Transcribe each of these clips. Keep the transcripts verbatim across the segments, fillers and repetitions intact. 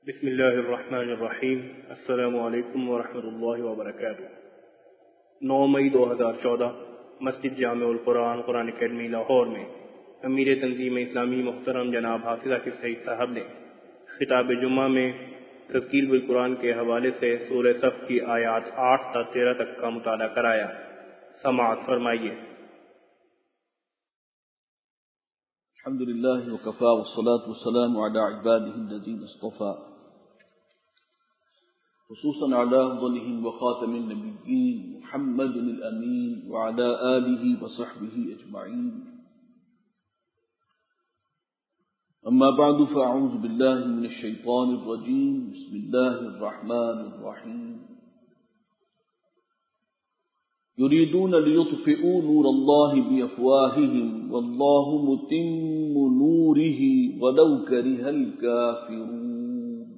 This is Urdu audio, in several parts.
بسم اللہ الرحمن الرحیم۔ السلام علیکم ورحمۃ اللہ وبرکاتہ۔ نو مئی دو ہزار چودہ مسجد جامع القرآن قرآن اکیڈمی لاہور میں امیر تنظیم اسلامی محترم جناب حافظ عاکف سعید صاحب نے خطاب جمعہ میں تذکیر بالقرآن کے حوالے سے سورہ صف کی آیات آٹھ تا تیرہ تک کا مطالعہ کرایا۔ سماعت فرمائیے۔ الحمد لله وكفى والصلاة والسلام على عباده الذين اصطفى خصوصا على أفضلهم وخاتم النبيين محمد الأمين وعلى آله وصحبه أجمعين. أما بعد فأعوذ بالله من الشيطان الرجيم. بسم الله الرحمن الرحيم. يريدون ليطفئوا نور الله بأفواههم والله متم نوره ولو كره الكافرون.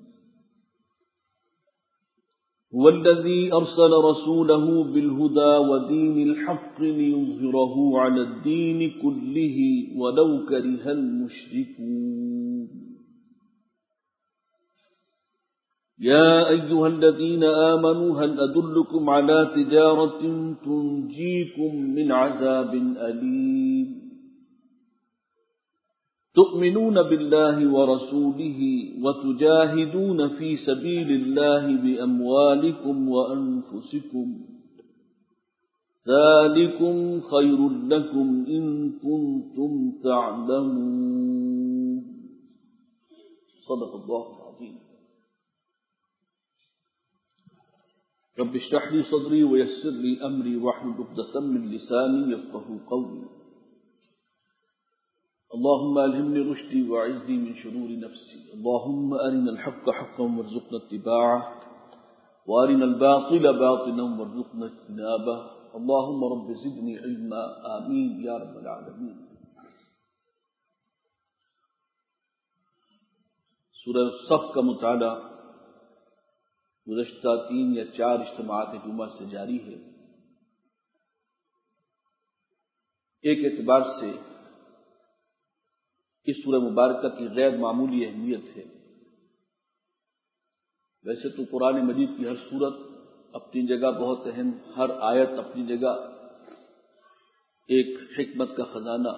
هو الذي أرسل رسوله بالهدى ودين الحق ليظهره على الدين كله ولو كره المشركون. يا أيها الذين آمنوا هل أدلكم على تجارة تنجيكم من عذاب أليم تؤمنون بالله ورسوله وتجاهدون في سبيل الله بأموالكم وأنفسكم ذلكم خير لكم إن كنتم تعلمون. صدق الله العظيم. رب اشرح لي صدري ويسر لي امري واحلل عقدة من لساني يفقهوا قولي. اللهم الهمني رشدي واعذني من شرور نفسي. اللهم ارنا الحق حقا وارزقنا اتباعه وارنا الباطل باطلا وارزقنا اجتنابه. اللهم رب زدني علما. آمين يا رب العالمين. سورہ صف کا مطالعہ گزشتہ تین یا چار اجتماعات جمعہ سے جاری ہے۔ ایک اعتبار سے اس سورہ مبارکہ کی غیر معمولی اہمیت ہے۔ ویسے تو قرآن مجید کی ہر سورت اپنی جگہ بہت اہم، ہر آیت اپنی جگہ ایک حکمت کا خزانہ،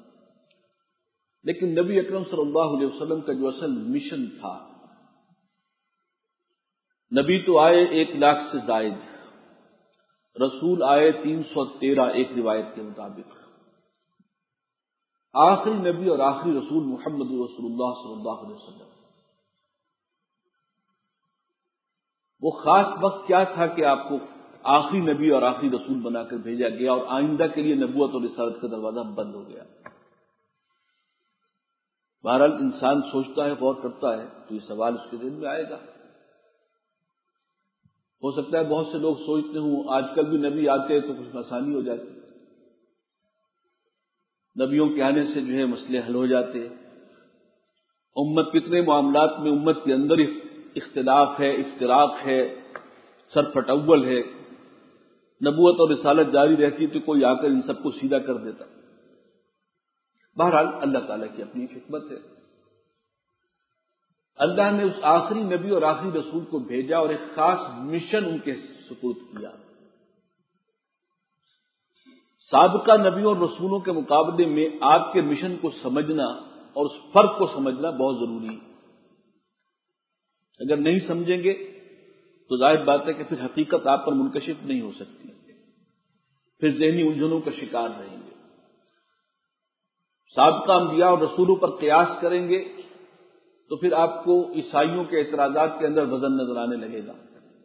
لیکن نبی اکرم صلی اللہ علیہ وسلم کا جو اصل مشن تھا، نبی تو آئے ایک لاکھ سے زائد، رسول آئے تین سو تیرہ ایک روایت کے مطابق۔ آخری نبی اور آخری رسول محمد رسول اللہ صلی اللہ علیہ وسلم۔ وہ خاص وقت کیا تھا کہ آپ کو آخری نبی اور آخری رسول بنا کر بھیجا گیا اور آئندہ کے لیے نبوت اور رسالت کا دروازہ بند ہو گیا؟ بہرحال انسان سوچتا ہے، غور کرتا ہے تو یہ سوال اس کے ذہن میں آئے گا۔ ہو سکتا ہے بہت سے لوگ سوچتے ہوں آج کل بھی نبی آتے تو کچھ آسانی ہو جاتی، نبیوں کے آنے سے جو ہے مسئلے حل ہو جاتے۔ امت کتنے معاملات میں امت کے اندر اختلاف ہے، افتراق ہے، سر پھٹاول ہے، نبوت اور رسالت جاری رہتی تو کوئی آ کر ان سب کو سیدھا کر دیتا۔ بہرحال اللہ تعالیٰ کی اپنی حکمت ہے، اللہ نے اس آخری نبی اور آخری رسول کو بھیجا اور ایک خاص مشن ان کے سپرد کیا۔ سابقہ نبیوں اور رسولوں کے مقابلے میں آپ کے مشن کو سمجھنا اور اس فرق کو سمجھنا بہت ضروری ہے۔ اگر نہیں سمجھیں گے تو ظاہر بات ہے کہ پھر حقیقت آپ پر منکشف نہیں ہو سکتی، پھر ذہنی الجھنوں کا شکار رہیں گے۔ سابقہ انبیاء اور رسولوں پر قیاس کریں گے تو پھر آپ کو عیسائیوں کے اعتراضات کے اندر وزن نظر آنے لگے گا۔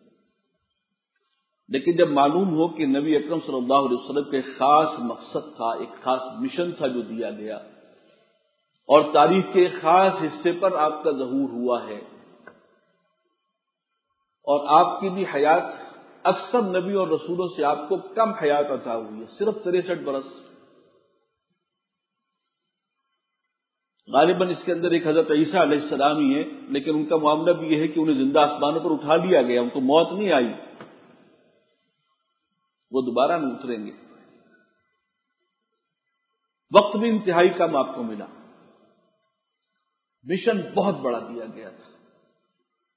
لیکن جب معلوم ہو کہ نبی اکرم صلی اللہ علیہ وسلم کا ایک خاص مقصد تھا، ایک خاص مشن تھا جو دیا گیا، اور تاریخ کے ایک خاص حصے پر آپ کا ظہور ہوا ہے، اور آپ کی بھی حیات اکثر نبی اور رسولوں سے آپ کو کم حیات عطا ہوئی ہے، صرف تریسٹھ برس۔ غالباً اس کے اندر ایک حضرت عیسیٰ علیہ السلام ہی ہے، لیکن ان کا معاملہ بھی یہ ہے کہ انہیں زندہ آسمانوں پر اٹھا لیا گیا، ان کو موت نہیں آئی، وہ دوبارہ نہیں اتریں گے۔ وقت بھی انتہائی کم آپ کو ملا، مشن بہت بڑا دیا گیا تھا۔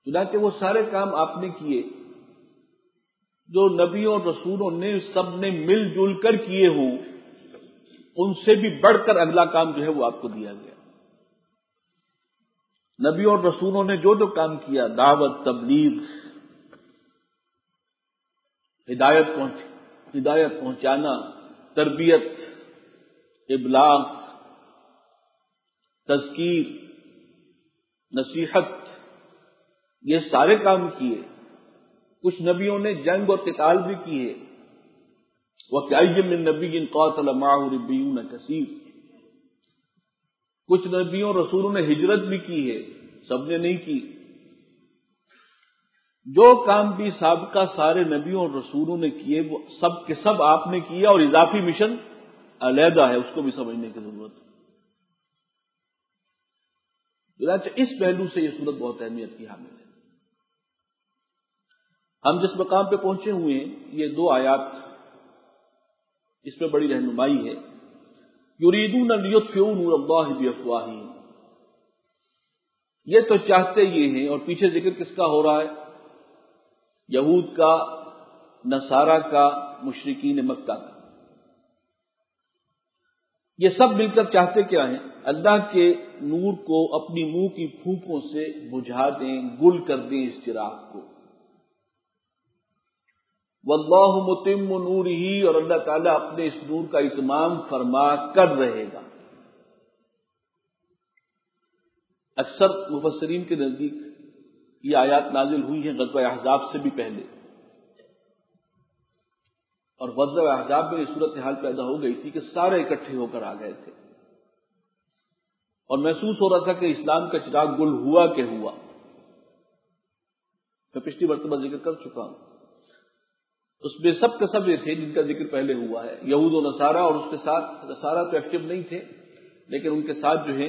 چنانچہ وہ سارے کام آپ نے کیے جو نبیوں اور رسولوں نے سب نے مل جل کر کیے ہوں، ان سے بھی بڑھ کر اگلا کام جو ہے وہ آپ کو دیا گیا۔ نبیوں اور رسولوں نے جو جو کام کیا، دعوت، تبلیغ، ہدایت پہنچ ہدایت پہنچانا، تربیت، ابلاغ، تذکیر، نصیحت، یہ سارے کام کیے۔ کچھ نبیوں نے جنگ اور قتال بھی کیے، وَكَأَيٍّ مِّن نَّبِيٍّ قَاتَلَ مَعَهُ رِبِّيُّونَ كَثِيرٌ۔ کچھ نبیوں اور رسولوں نے ہجرت بھی کی ہے، سب نے نہیں کی۔ جو کام بھی سابقہ سارے نبیوں اور رسولوں نے کیے وہ سب کے سب آپ نے کیا، اور اضافی مشن علیحدہ ہے، اس کو بھی سمجھنے کی ضرورت ہے۔ چنانچہ اس پہلو سے یہ صورت بہت اہمیت کی حامل ہے۔ ہم جس مقام پہ پہنچے ہوئے ہیں، یہ دو آیات اس میں بڑی رہنمائی ہے۔ یریدون لیطفئوا نور اللہ بافواہہم، یہ تو چاہتے یہ ہیں، اور پیچھے ذکر کس کا ہو رہا ہے؟ یہود کا، نصارہ کا، مشرکین مکہ کا۔ یہ سب مل کر چاہتے کیا ہیں؟ اللہ کے نور کو اپنی منہ کی پھونکوں سے بجھا دیں، گل کر دیں اس چراغ کو۔ واللہ متم نورہ، اور اللہ تعالیٰ اپنے اس نور کا اتمام فرما کر رہے گا۔ اکثر مفسرین کے نزدیک یہ آیات نازل ہوئی ہیں غزوہ احزاب سے بھی پہلے، اور غزوہ احزاب میں یہ صورتحال پیدا ہو گئی تھی کہ سارے اکٹھے ہو کر آ گئے تھے، اور محسوس ہو رہا تھا کہ اسلام کا چراغ گل ہوا کہ ہوا۔ میں پچھلی مرتبہ ذکر کر چکا ہوں، اس میں سب کے سب یہ تھے جن کا ذکر پہلے ہوا ہے، یہود و نصارہ، اور اس کے ساتھ نصارہ تو ایکٹیو نہیں تھے، لیکن ان کے ساتھ جو ہے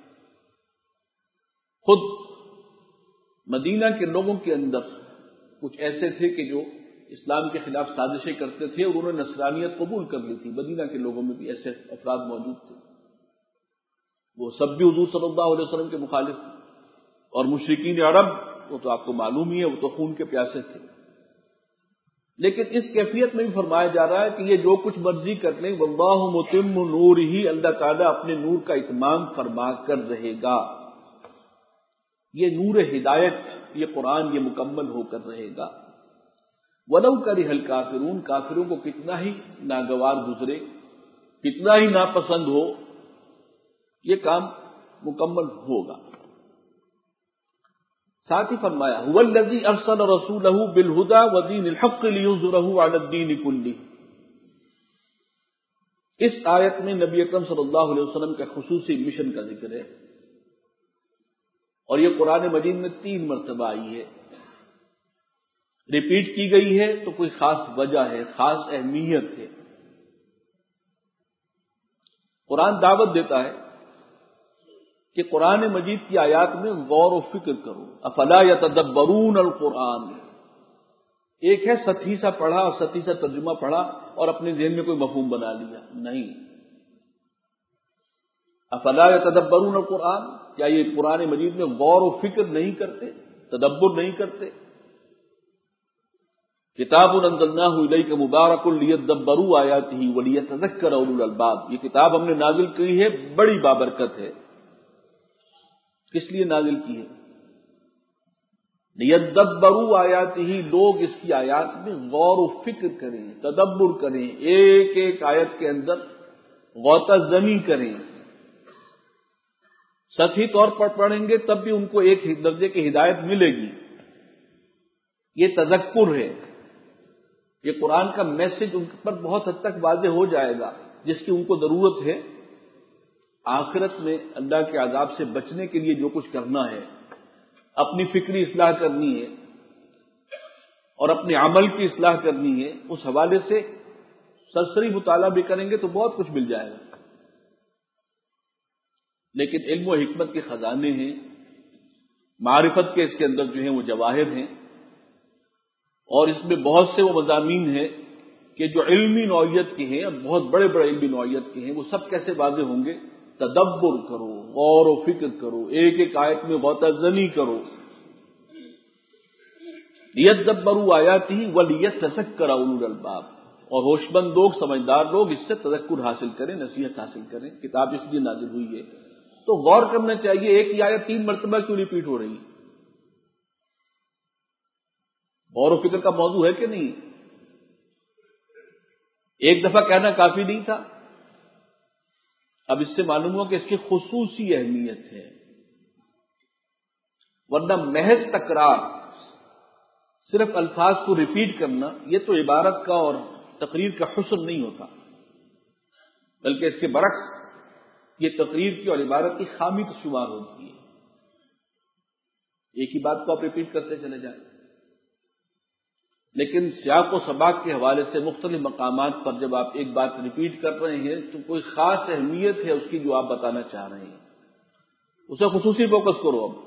خود مدینہ کے لوگوں کے اندر کچھ ایسے تھے کہ جو اسلام کے خلاف سازشیں کرتے تھے، اور انہوں نے نصرانیت قبول کر لی تھی۔ مدینہ کے لوگوں میں بھی ایسے افراد موجود تھے، وہ سب بھی حضور صلی اللہ علیہ وسلم کے مخالف تھے، اور مشرکین عرب وہ تو آپ کو معلوم ہی ہے، وہ تو خون کے پیاسے تھے۔ لیکن اس کیفیت میں بھی فرمایا جا رہا ہے کہ یہ جو کچھ مرضی کر لیں، واللہ متم نورہ، اللہ تعالیٰ اپنے نور کا اتمام فرما کر رہے گا۔ یہ نور ہدایت، یہ قرآن، یہ مکمل ہو کر رہے گا۔ وَلَوْ كَرِهَ الْكَافِرُونَ، کافروں کو کتنا ہی ناگوار گزرے، کتنا ہی ناپسند ہو، یہ کام مکمل ہوگا۔ ساتھ ہی فرمایا هُوَ الَّذِي أَرْسَلَ رَسُولَهُ بِالْهُدَى وَدِينِ الْحَقِّ لِيُظْهِرَهُ عَلَى الدِّينِ كُلِّهِ۔ اس آیت میں نبی اکرم صلی اللہ علیہ وسلم کا خصوصی مشن کا ذکر ہے، اور یہ قرآن مجید میں تین مرتبہ آئی ہے، ریپیٹ کی گئی ہے، تو کوئی خاص وجہ ہے، خاص اہمیت ہے۔ قرآن دعوت دیتا ہے کہ قرآن مجید کی آیات میں غور و فکر کرو، افلا یتدبرون القرآن۔ ایک ہے سطحی سا پڑھا اور سطحی سا ترجمہ پڑھا اور اپنے ذہن میں کوئی مفہوم بنا لیا، نہیں۔ افلا یتدبرون القرآن، کیا یہ قرآن مجید میں غور و فکر نہیں کرتے، تدبر نہیں کرتے؟ کتاب انزلناہ الیک مبارک لیدبروا آیاتہ ولیتذکر اولو الالباب، یہ کتاب ہم نے نازل کی ہے، بڑی بابرکت ہے۔ کس لیے نازل کی ہے؟ لیدبروا آیاتہ، لوگ اس کی آیات میں غور و فکر کریں، تدبر کریں، ایک ایک آیت کے اندر غوطہ زنی کریں۔ سطحی طور پر پڑھیں گے تب بھی ان کو ایک درجے کی ہدایت ملے گی، یہ تذکر ہے۔ یہ قرآن کا میسج ان پر بہت حد تک واضح ہو جائے گا، جس کی ان کو ضرورت ہے۔ آخرت میں اللہ کے عذاب سے بچنے کے لیے جو کچھ کرنا ہے، اپنی فکری اصلاح کرنی ہے اور اپنے عمل کی اصلاح کرنی ہے، اس حوالے سے سرسری مطالعہ بھی کریں گے تو بہت کچھ مل جائے گا۔ لیکن علم و حکمت کے خزانے ہیں، معرفت کے اس کے اندر جو ہیں وہ جواہر ہیں، اور اس میں بہت سے وہ مضامین ہیں کہ جو علمی نوعیت کے ہیں، بہت بڑے بڑے علمی نوعیت کے ہیں، وہ سب کیسے واضح ہوں گے؟ تدبر کرو، غور و فکر کرو، ایک ایک آیت میں غوطہ زنی کرو، لیدبروا آیاتہ ولیتذکر اولو الالباب، اور ہوشمند لوگ، سمجھدار لوگ اس سے تذکر حاصل کریں، نصیحت حاصل کریں۔ کتاب اس لیے نازل ہوئی ہے تو غور کرنا چاہیے، ایک ہی آیت تین مرتبہ کیوں ریپیٹ ہو رہی ہے؟ غور و فکر کا موضوع ہے کہ نہیں؟ ایک دفعہ کہنا کافی نہیں تھا؟ اب اس سے معلوم ہو کہ اس کی خصوصی اہمیت ہے، ورنہ محض تکرار، صرف الفاظ کو ریپیٹ کرنا، یہ تو عبارت کا اور تقریر کا حسن نہیں ہوتا، بلکہ اس کے برعکس یہ تقریر کی اور عبارت کی خامی تو شمار ہوتی ہے۔ ایک ہی بات کو آپ ریپیٹ کرتے چلے جائیں، لیکن سیاق و سباق کے حوالے سے مختلف مقامات پر جب آپ ایک بات ریپیٹ کر رہے ہیں تو کوئی خاص اہمیت ہے اس کی جو آپ بتانا چاہ رہے ہیں، اسے خصوصی فوکس کرو۔ اب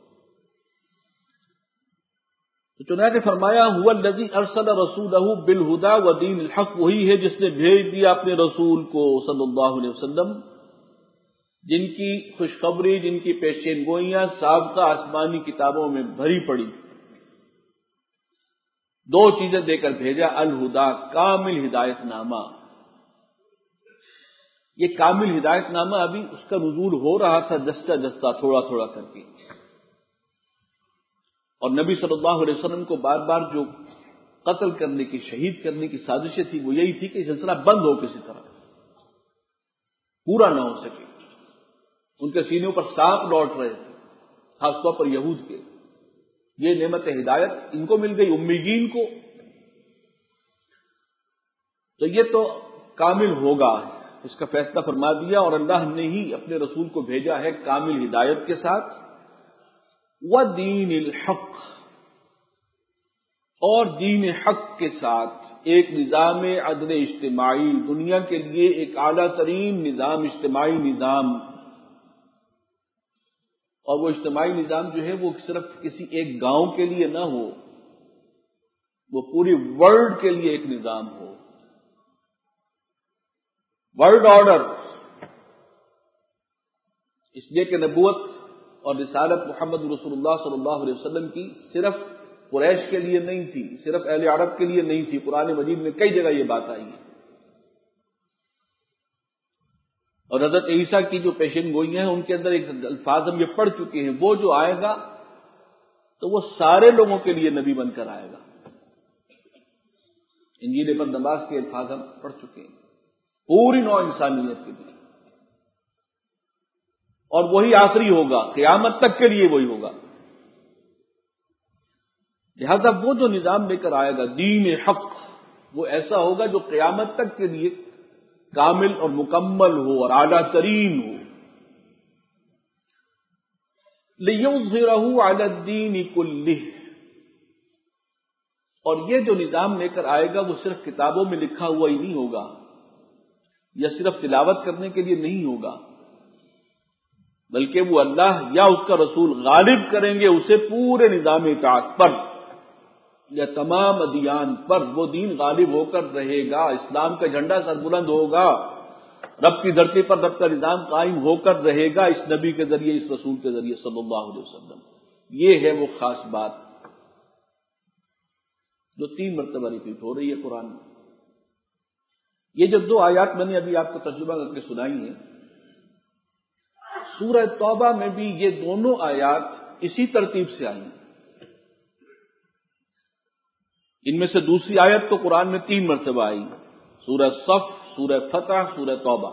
تو چنانچہ فرمایا هو الذی ارسل رسولہ بالہدی ودین الحق، وہی ہے جس نے بھیج دیا اپنے رسول کو صلی اللہ علیہ وسلم، جن کی خوشخبری، جن کی پیشین گوئیاں سابقہ آسمانی کتابوں میں بھری پڑی، دو چیزیں دے کر بھیجا، الہدا، کامل ہدایت نامہ۔ یہ کامل ہدایت نامہ ابھی اس کا نزول ہو رہا تھا، جستا جستا، تھوڑا تھوڑا کر کے، اور نبی صلی اللہ علیہ وسلم کو بار بار جو قتل کرنے کی، شہید کرنے کی سازشیں تھی وہ یہی تھی کہ یہ سلسلہ بند ہو، کسی طرح پورا نہ ہو سکے۔ ان کے سینوں پر سانپ لوٹ رہے تھے، خاص طور پر یہود کے۔ یہ نعمت ہدایت ان کو مل گئی، امیین کو، تو یہ تو کامل ہوگا، اس کا فیصلہ فرما دیا، اور اللہ نے ہی اپنے رسول کو بھیجا ہے کامل ہدایت کے ساتھ، وَدِينِ الْحَقِّ، اور دین حق کے ساتھ، ایک نظام عدل اجتماعی، دنیا کے لیے ایک اعلیٰ ترین نظام، اجتماعی نظام، اور وہ اجتماعی نظام جو ہے وہ صرف کسی ایک گاؤں کے لیے نہ ہو، وہ پوری ورلڈ کے لیے ایک نظام ہو، ورلڈ آرڈر۔ اس لیے کہ نبوت اور رسالت محمد رسول اللہ صلی اللہ علیہ وسلم کی صرف قریش کے لیے نہیں تھی، صرف اہل عرب کے لیے نہیں تھی، قرآن مجید میں کئی جگہ یہ بات آئی ہے۔ اور حضرت عیسیٰ کی جو پیشن گوئیاں ہیں ان کے اندر ایک الفاظ ہم یہ پڑھ چکے ہیں، وہ جو آئے گا تو وہ سارے لوگوں کے لیے نبی بن کر آئے گا۔ انجیل بندباس کے الفاظ ہم پڑھ چکے ہیں، پوری نوع انسانیت کے لیے، اور وہی آخری ہوگا، قیامت تک کے لیے وہی ہوگا۔ لہذا وہ جو نظام لے کر آئے گا، دین حق، وہ ایسا ہوگا جو قیامت تک کے لیے کامل اور مکمل ہو اور اعلیٰ ترین ہو۔ لِيُظْهِرَهُ عَلَى الدِّينِ كُلِّهِ، اور یہ جو نظام لے کر آئے گا وہ صرف کتابوں میں لکھا ہوا ہی نہیں ہوگا، یا صرف تلاوت کرنے کے لیے نہیں ہوگا، بلکہ وہ اللہ یا اس کا رسول غالب کریں گے اسے پورے نظام اطاعت پر، یا تمام ادیان پر وہ دین غالب ہو کر رہے گا، اسلام کا جھنڈا سربلند ہوگا، رب کی دھرتی پر رب کا نظام قائم ہو کر رہے گا، اس نبی کے ذریعے، اس رسول کے ذریعے صلی اللہ علیہ وسلم۔ یہ ہے وہ خاص بات جو تین مرتبہ ریپیٹ ہو رہی ہے قرآن میں۔ یہ جو دو آیات میں نے ابھی آپ کو ترجمہ کر کے سنائی ہیں، سورہ توبہ میں بھی یہ دونوں آیات اسی ترتیب سے آئی ہیں۔ ان میں سے دوسری آیت تو قرآن میں تین مرتبہ آئی، سورہ صف، سورہ فتح، سورہ توبہ،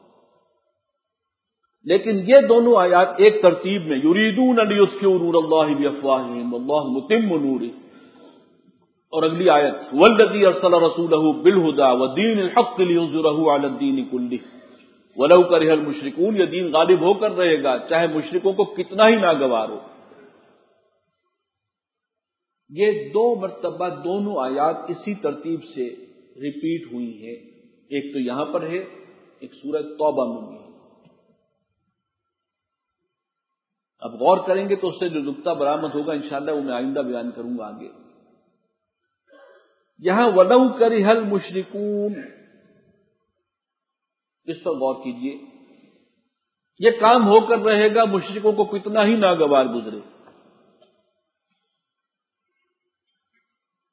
لیکن یہ دونوں آیات ایک ترتیب میں، یریدون لیطفئوا نور اللہ بافواہہم واللہ متم نورہ، اور اگلی آیت والذی ارسل رسولہ بالہدی ودین الحق لیظہرہ علی الدین کلہ ولو کرہ المشرکون، یہ دین غالب ہو کر رہے گا چاہے مشرکوں کو کتنا ہی ناگوار ہو۔ یہ دو مرتبہ دونوں آیات اسی ترتیب سے ریپیٹ ہوئی ہیں، ایک تو یہاں پر ہے، ایک سورہ توبہ میں بھی ہے۔ اب غور کریں گے تو اس سے جو نقطہ برآمد ہوگا انشاءاللہ وہ میں آئندہ بیان کروں گا آگے۔ یہاں وَلَوْ كَرِهَ الْمُشْرِكُونَ، اس پر غور کیجئے، یہ کام ہو کر رہے گا مشرکوں کو کتنا ہی ناگوار گزرے۔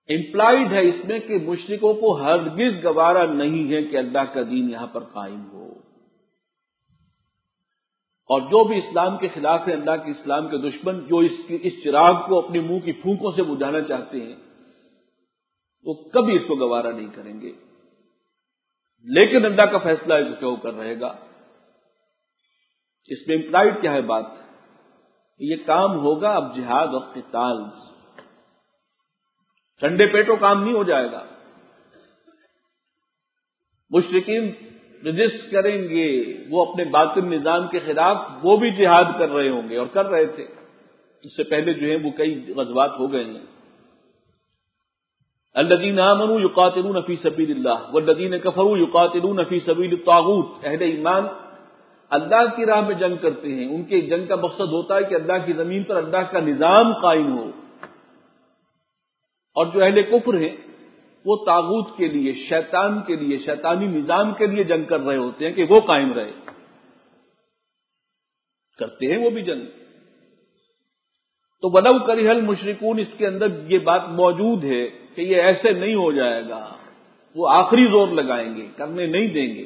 امپلائڈ ہے اس میں کہ مشرکوں کو ہرگز گوارا نہیں ہے کہ اللہ کا دین یہاں پر قائم ہو، اور جو بھی اسلام کے خلاف ہے، اللہ کے اسلام کے دشمن، جو اس اس چراغ کو اپنے منہ کی پھونکوں سے بجھانا چاہتے ہیں، وہ کبھی اس کو گوارا نہیں کریں گے۔ لیکن اللہ کا فیصلہ اس کے اوپر رہے گا۔ اس میں امپلائڈ کیا ہے بات؟ یہ کام ہوگا اب جہاد اور قتال، ٹھنڈے پیٹوں کام نہیں ہو جائے گا۔ مشرکین رجسٹ کریں گے، وہ اپنے باطن نظام کے خلاف وہ بھی جہاد کر رہے ہوں گے اور کر رہے تھے، اس سے پہلے جو ہے وہ کئی غزوات ہو گئے ہیں۔ الذین آمنوا یقاتلون فی سبیل اللہ والذین کفروا یقاتلون فی سبیل الطاغوت، اہل ایمان اللہ کی راہ میں جنگ کرتے ہیں، ان کے جنگ کا مقصد ہوتا ہے کہ اللہ کی زمین پر اللہ کا نظام قائم ہو، اور جو اہل کفر ہیں وہ طاغوت کے لیے، شیطان کے لیے، شیطانی نظام کے لیے جنگ کر رہے ہوتے ہیں کہ وہ قائم رہے، کرتے ہیں وہ بھی جنگ۔ تو ولو کرہ المشرکون، اس کے اندر یہ بات موجود ہے کہ یہ ایسے نہیں ہو جائے گا، وہ آخری زور لگائیں گے، کرنے نہیں دیں گے۔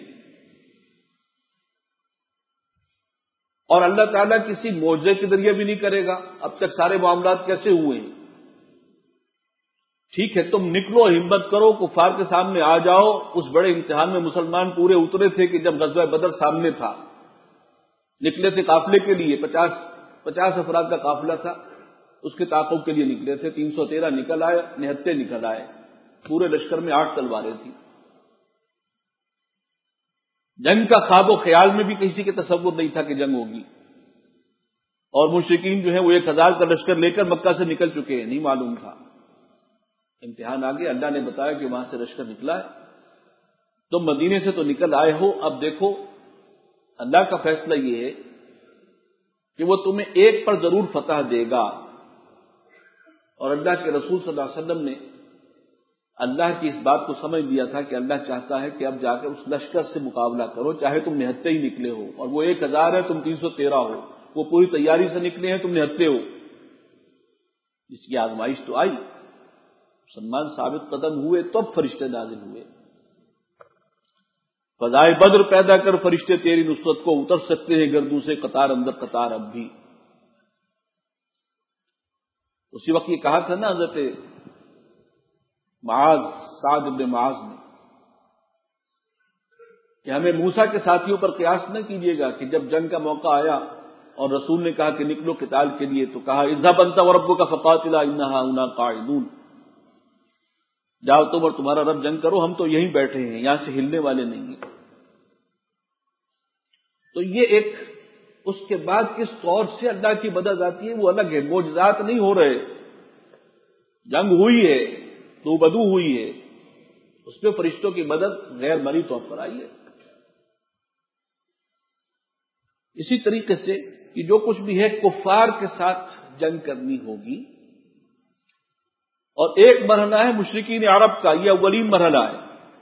اور اللہ تعالیٰ کسی معجزے کے ذریعے بھی نہیں کرے گا۔ اب تک سارے معاملات کیسے ہوئے ہیں؟ ٹھیک ہے، تم نکلو، ہمت کرو، کفار کے سامنے آ جاؤ۔ اس بڑے امتحان میں مسلمان پورے اترے تھے کہ جب غزوہ بدر سامنے تھا، نکلے تھے قافلے کے لیے، پچاس پچاس افراد کا قافلہ تھا، اس کے تعاقب کے لیے نکلے تھے، تین سو تیرہ نکل آئے، نہتے نکل آئے، پورے لشکر میں آٹھ تلواریں تھیں۔ جنگ کا خواب و خیال میں بھی کسی کے تصور نہیں تھا کہ جنگ ہوگی، اور مشرکین جو ہے وہ ایک ہزار کا لشکر لے کر مکہ سے نکل چکے ہیں، نہیں معلوم تھا۔ امتحان آگے، اللہ نے بتایا کہ وہاں سے لشکر نکلا ہے، تم مدینے سے تو نکل آئے ہو، اب دیکھو اللہ کا فیصلہ یہ ہے کہ وہ تمہیں ایک پر ضرور فتح دے گا۔ اور اللہ کے رسول صلی اللہ علیہ وسلم نے اللہ کی اس بات کو سمجھ لیا تھا کہ اللہ چاہتا ہے کہ اب جا کر اس لشکر سے مقابلہ کرو، چاہے تم نہتے ہی نکلے ہو، اور وہ ایک ہزار ہے، تم تین سو تیرہ ہو، وہ پوری تیاری سے نکلے ہیں، تم نہتے ہو۔ اس کی آزمائش تو آئی، مسلمان ثابت قدم ہوئے، تب فرشتے نازل ہوئے۔ فضائے بدر پیدا کر فرشتے تیری نصرت کو اتر سکتے ہیں گردوں سے، قطار اندر قطار اب بھی۔ اسی وقت یہ کہا تھا نا حضرت معاذ، سعد بن معاذ نے کہ ہمیں موسیٰ کے ساتھیوں پر قیاس نہ کیجیے گا کہ جب جنگ کا موقع آیا اور رسول نے کہا کہ نکلو قتال کے لیے تو کہا اذهب انت وربك فقاتلا اننا هنا قاعدون، جاؤ تم اور تمہارا رب جنگ کرو، ہم تو یہیں بیٹھے ہیں، یہاں سے ہلنے والے نہیں ہیں۔ تو یہ ایک اس کے بعد کس طور سے اللہ کی مدد آتی ہے وہ الگ ہے، معجزات نہیں ہو رہے، جنگ ہوئی ہے، دو بدو ہوئی ہے، اس میں فرشتوں کی مدد غیر مرئی طور پر آئی ہے۔ اسی طریقے سے کہ جو کچھ بھی ہے کفار کے ساتھ جنگ کرنی ہوگی، اور ایک مرحلہ ہے مشرکین عرب کا، یہ اولین مرحلہ ہے،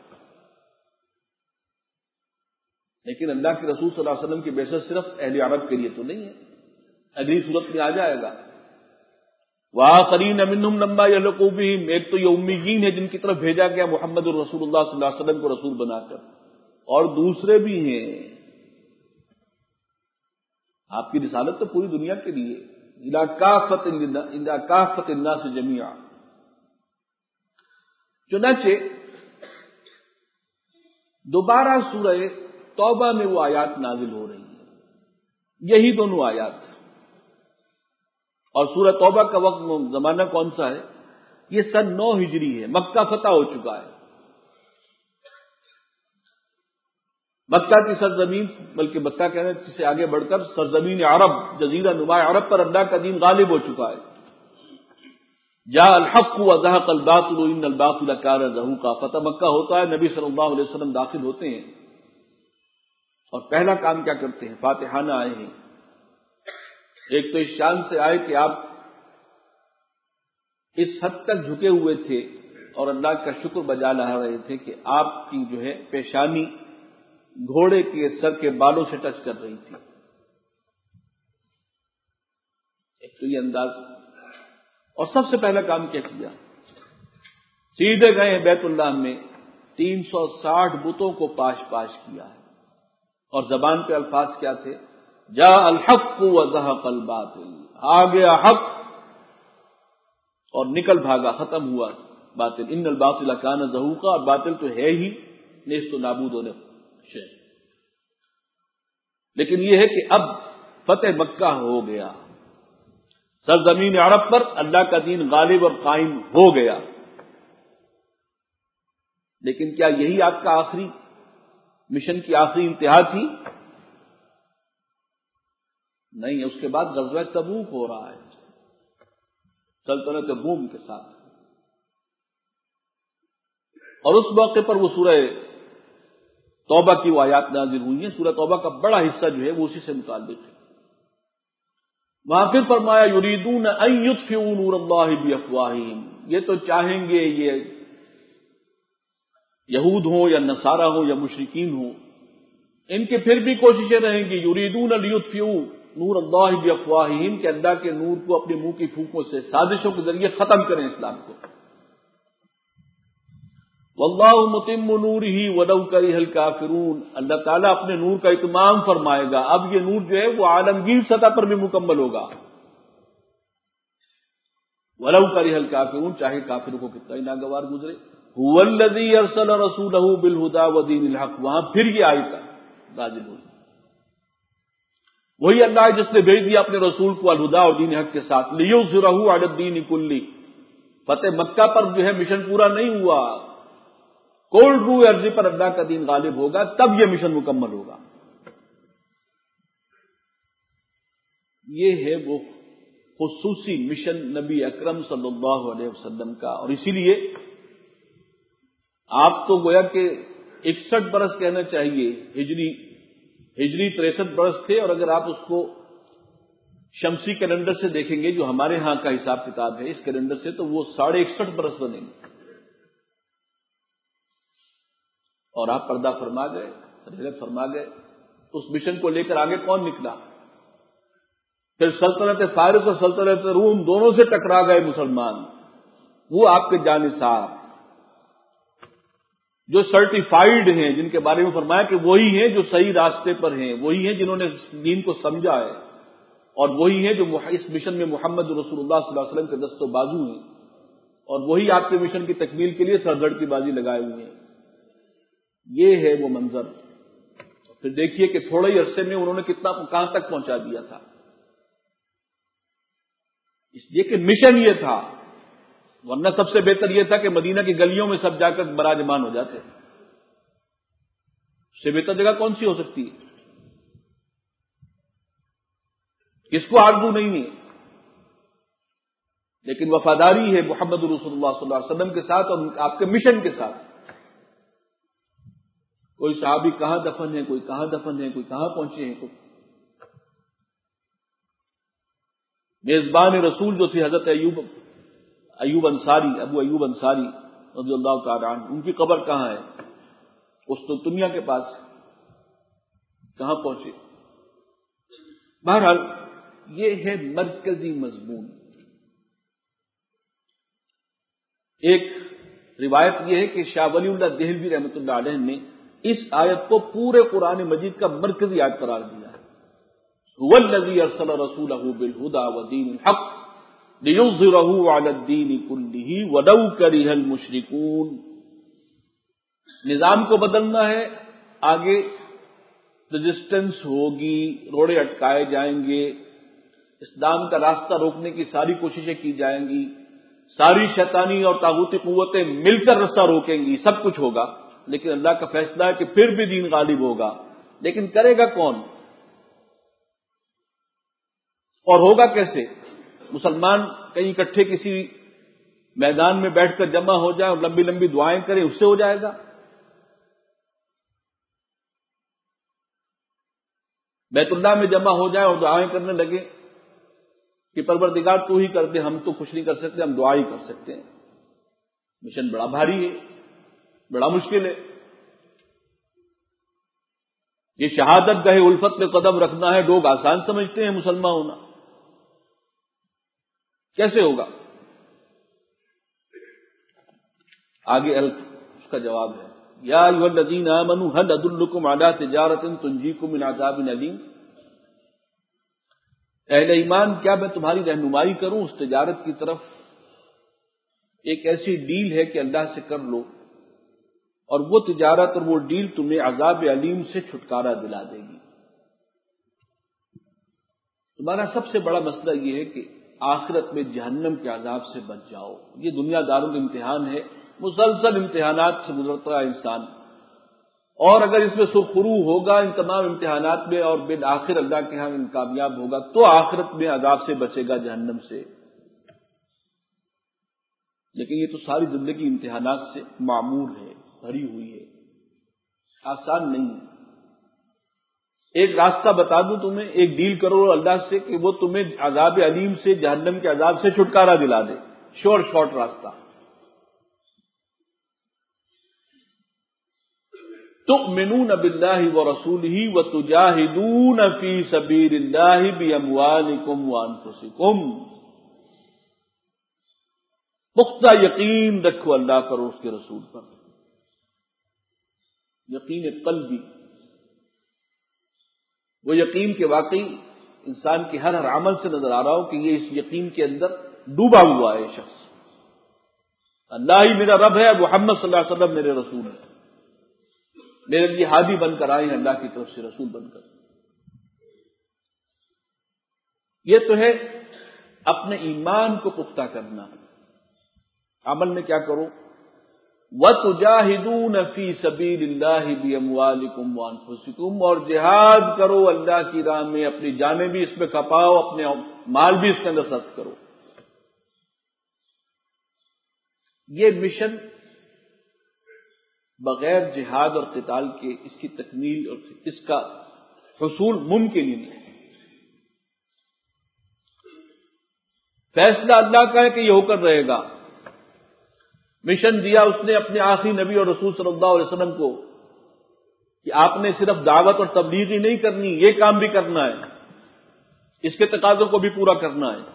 لیکن اللہ کے رسول صلی اللہ علیہ وسلم کی بعثت صرف اہل عرب کے لیے تو نہیں ہے، اگلی صورت میں آ جائے گا وآخرین منہم لما یلحقوا بہم، ایک تو یہ امیین ہے جن کی طرف بھیجا گیا محمد الرسول اللہ صلی اللہ علیہ وسلم کو رسول بنا کر، اور دوسرے بھی ہیں۔ آپ کی رسالت تو پوری دنیا کے لیے، الی کافۃ الی کافۃ الناس جمیعا۔ چنانچہ دوبارہ سورہ توبہ میں وہ آیات نازل ہو رہی ہیں، یہی دونوں آیات، اور سورہ توبہ کا وقت زمانہ کون سا ہے؟ یہ سن نو ہجری ہے، مکہ فتح ہو چکا ہے، مکہ کی سرزمین، بلکہ مکہ کہنے سے آگے بڑھ کر سرزمین عرب، جزیرہ نما عرب پر اللہ کا دین غالب ہو چکا ہے۔ جاء الحق وزهق الباطل ان الباطل كان زهوقا، فتح مکہ ہوتا ہے، نبی صلی اللہ علیہ وسلم داخل ہوتے ہیں، اور پہلا کام کیا کرتے ہیں؟ فاتحانہ آئے ہیں۔ ایک تو اس شان سے آئے کہ آپ اس حد تک جھکے ہوئے تھے اور اللہ کا شکر بجا لا رہے تھے کہ آپ کی جو ہے پیشانی گھوڑے کے سر کے بالوں سے ٹچ کر رہی تھی، ایک تو یہ انداز۔ اور سب سے پہلا کام کیا کیا؟ سیدھے گئے بیت اللہ میں، تین سو ساٹھ بتوں کو پاش پاش کیا ہے، اور زبان پہ الفاظ کیا تھے؟ جاء الحق وزهق الباطل، آ گیا حق اور نکل بھاگا، ختم ہوا باطل، ان الباطل کان زہوقا، اور باطل تو ہے ہی نیست و نابود ہونے شے۔ لیکن یہ ہے کہ اب فتح مکہ ہو گیا، سرزمین عرب پر اللہ کا دین غالب اور قائم ہو گیا، لیکن کیا یہی آپ کا آخری مشن کی آخری انتہا تھی؟ نہیں، اس کے بعد غزوہ تبوک ہو رہا ہے سلطنت روم کے ساتھ، اور اس موقع پر وہ سورہ توبہ کی وہ آیات نازل ہوئی ہیں۔ سورہ توبہ کا بڑا حصہ جو ہے وہ اسی سے متعلق ہے۔ وہاں پھر فرمایا یریدون ان یطفئوا نور اللہ بافواہہم، یہ تو چاہیں گے، یہ یہود ہوں یا نصارہ ہوں یا مشرکین ہوں، ان کے پھر بھی کوششیں رہیں گی، یریدون لیطفئوا نور اللہ بافواہہم، کہ اللہ کے نور کو اپنے منہ کی پھونکوں سے، سازشوں کے ذریعے ختم کریں اسلام کو۔ واللہ متم نورہ ولو کرہ الکافرون، اللہ تعالیٰ اپنے نور کا اتمام فرمائے گا، اب یہ نور جو ہے وہ عالمگیر سطح پر بھی مکمل ہوگا، ولو کرہ الکافرون، چاہے کافروں کو کتنا ہی ناگوار گزرے۔ هو الذی ارسل رسولہ بالہدی ودین الحق، وہاں پھر یہ آیت نازل ہوئی، وہی اللہ ہے جس نے بھیج دیا اپنے رسول کو الہدی اور دین حق کے ساتھ، لیظہرہ علی الدین کلہ۔ فتح مکہ پر جو ہے مشن پورا نہیں ہوا، کول رو عرضی پر اللہ کا دین غالب ہوگا، تب یہ مشن مکمل ہوگا۔ یہ ہے وہ خصوصی مشن نبی اکرم صلی اللہ علیہ وسلم کا، اور اسی لیے آپ تو گویا کہ اکسٹھ برس کہنا چاہیے، ہجری ہجری تریسٹھ برس تھے، اور اگر آپ اس کو شمسی کیلنڈر سے دیکھیں گے جو ہمارے ہاں کا حساب کتاب ہے اس کیلنڈر سے، تو وہ ساڑھے اکسٹھ برس بنے گے، اور آپ پردہ فرما گئے، رحلت فرما گئے۔ اس مشن کو لے کر آگے کون نکلا؟ پھر سلطنت فارس اور سلطنت روم دونوں سے ٹکرا گئے مسلمان، وہ آپ کے جانثار جو سرٹیفائیڈ ہیں، جن کے بارے میں فرمایا کہ وہی ہیں جو صحیح راستے پر ہیں، وہی ہیں جنہوں نے دین کو سمجھا ہے، اور وہی ہیں جو اس مشن میں محمد رسول اللہ صلی اللہ علیہ وسلم کے دست و بازو ہیں، اور وہی آپ کے مشن کی تکمیل کے لیے سرگڑ کی بازی لگائے ہوئے ہیں۔ یہ ہے وہ منظر۔ پھر دیکھیے کہ تھوڑے ہی عرصے میں انہوں نے کتنا کہاں تک پہنچا دیا تھا، اس لیے کہ مشن یہ تھا، ورنہ سب سے بہتر یہ تھا کہ مدینہ کی گلیوں میں سب جا کر براجمان ہو جاتے، اس سے بہتر جگہ کون سی ہو سکتی ہے؟ کس کو آرزو نہیں ہے؟ لیکن وفاداری ہے محمد رسول اللہ صلی اللہ علیہ وسلم کے ساتھ اور آپ کے مشن کے ساتھ۔ کوئی صحابی کہاں دفن ہے، کوئی کہاں دفن ہے، کوئی کہاں پہنچے ہیں، کوئی میزبان رسول جو تھے حضرت ایوب ایوب انصاری، ابو ایوب انصاری رضی اللہ تعالی عنہ، ان کی قبر کہاں ہے؟ اس تو دنیا کے پاس، کہاں پہنچے؟ بہرحال یہ ہے مرکزی مضمون۔ ایک روایت یہ ہے کہ شاہ ولی اللہ دہلوی رحمۃ اللہ علیہ نے اس آیت کو پورے قرآن مجید کا مرکزی آیت قرار دیا ہے، هو الذی ارسل رسولہ بالہدی ودین الحق لیظہرہ علی الدین کلہ ولو کرہ المشرکون۔ نظام کو بدلنا ہے، آگے رجسٹنس ہوگی، روڑے اٹکائے جائیں گے، اسلام کا راستہ روکنے کی ساری کوششیں کی جائیں گی، ساری شیطانی اور طاغوتی قوتیں مل کر راستہ روکیں گی، سب کچھ ہوگا، لیکن اللہ کا فیصلہ ہے کہ پھر بھی دین غالب ہوگا۔ لیکن کرے گا کون اور ہوگا کیسے؟ مسلمان کہیں اکٹھے کسی میدان میں بیٹھ کر جمع ہو جائے اور لمبی لمبی دعائیں کریں، اس سے ہو جائے گا؟ بیت اللہ میں جمع ہو جائے اور دعائیں کرنے لگے کہ پروردگار تو ہی کر دے، ہم تو کچھ نہیں کر سکتے، ہم دعا ہی کر سکتے ہیں۔ مشن بڑا بھاری ہے، بڑا مشکل ہے۔ یہ شہادت گاہ الفت میں قدم رکھنا ہے، لوگ آسان سمجھتے ہیں مسلمان ہونا، کیسے ہوگا؟ آگے الف اس کا جواب ہے، یا ایھا الذین آمنوا ھل ادلکم علی تجارۃ تنجیکم من عذاب علیم، اہل ایمان کیا میں تمہاری رہنمائی کروں اس تجارت کی طرف، ایک ایسی ڈیل ہے کہ اللہ سے کر لو اور وہ تجارت اور وہ ڈیل تمہیں عذاب علیم سے چھٹکارا دلا دے گی۔ تمہارا سب سے بڑا مسئلہ یہ ہے کہ آخرت میں جہنم کے عذاب سے بچ جاؤ۔ یہ دنیا دارالامتحان ہے، مسلسل امتحانات سے گزرتا ہے انسان، اور اگر اس میں سرخرو ہوگا ان تمام امتحانات میں اور بالآخر اللہ کے ہاں کامیاب ہوگا تو آخرت میں عذاب سے بچے گا، جہنم سے۔ لیکن یہ تو ساری زندگی امتحانات سے معمور ہے، بھری ہوئی ہے، آسان نہیں ہے۔ ایک راستہ بتا دوں تمہیں، ایک ڈیل کرو اللہ سے کہ وہ تمہیں عذاب علیم سے، جہنم کے عذاب سے چھٹکارا دلا دے، شور شارٹ راستہ۔ تؤمنون باللہ ورسولہ وتجاہدون فی سبیل اللہ باموالکم وانفسکم، پختہ یقین رکھو اللہ پر اور اس کے رسول پر، یقین قلبی، وہ یقین کے واقعی انسان کے ہر ہر عمل سے نظر آ رہا ہو کہ یہ اس یقین کے اندر ڈوبا ہوا ہے یہ شخص، اللہ ہی میرا رب ہے، محمد صلی اللہ علیہ وسلم میرے رسول ہے، میرے لیے ہادی بن کر آئے ہیں اللہ کی طرف سے رسول بن کر۔ یہ تو ہے اپنے ایمان کو پختہ کرنا۔ عمل میں کیا کرو؟ وَتُجَاهِدُونَ فِي سَبِيلِ اللَّهِ بِأَمْوَالِكُمْ وَأَنفُسِكُمْ، اور جہاد کرو اللہ کی راہ میں، اپنی جانیں بھی اس میں کھپاؤ، اپنے مال بھی اس کے اندر صرف کرو۔ یہ مشن بغیر جہاد اور قتال کے اس کی تکمیل اور اس کا حصول ممکن ہی نہیں۔ فیصلہ اللہ کا ہے کہ یہ ہو کر رہے گا۔ مشن دیا اس نے اپنے آخری نبی اور رسول صلی اللہ علیہ وسلم کو کہ آپ نے صرف دعوت اور تبلیغ ہی نہیں کرنی، یہ کام بھی کرنا ہے، اس کے تقاضوں کو بھی پورا کرنا ہے۔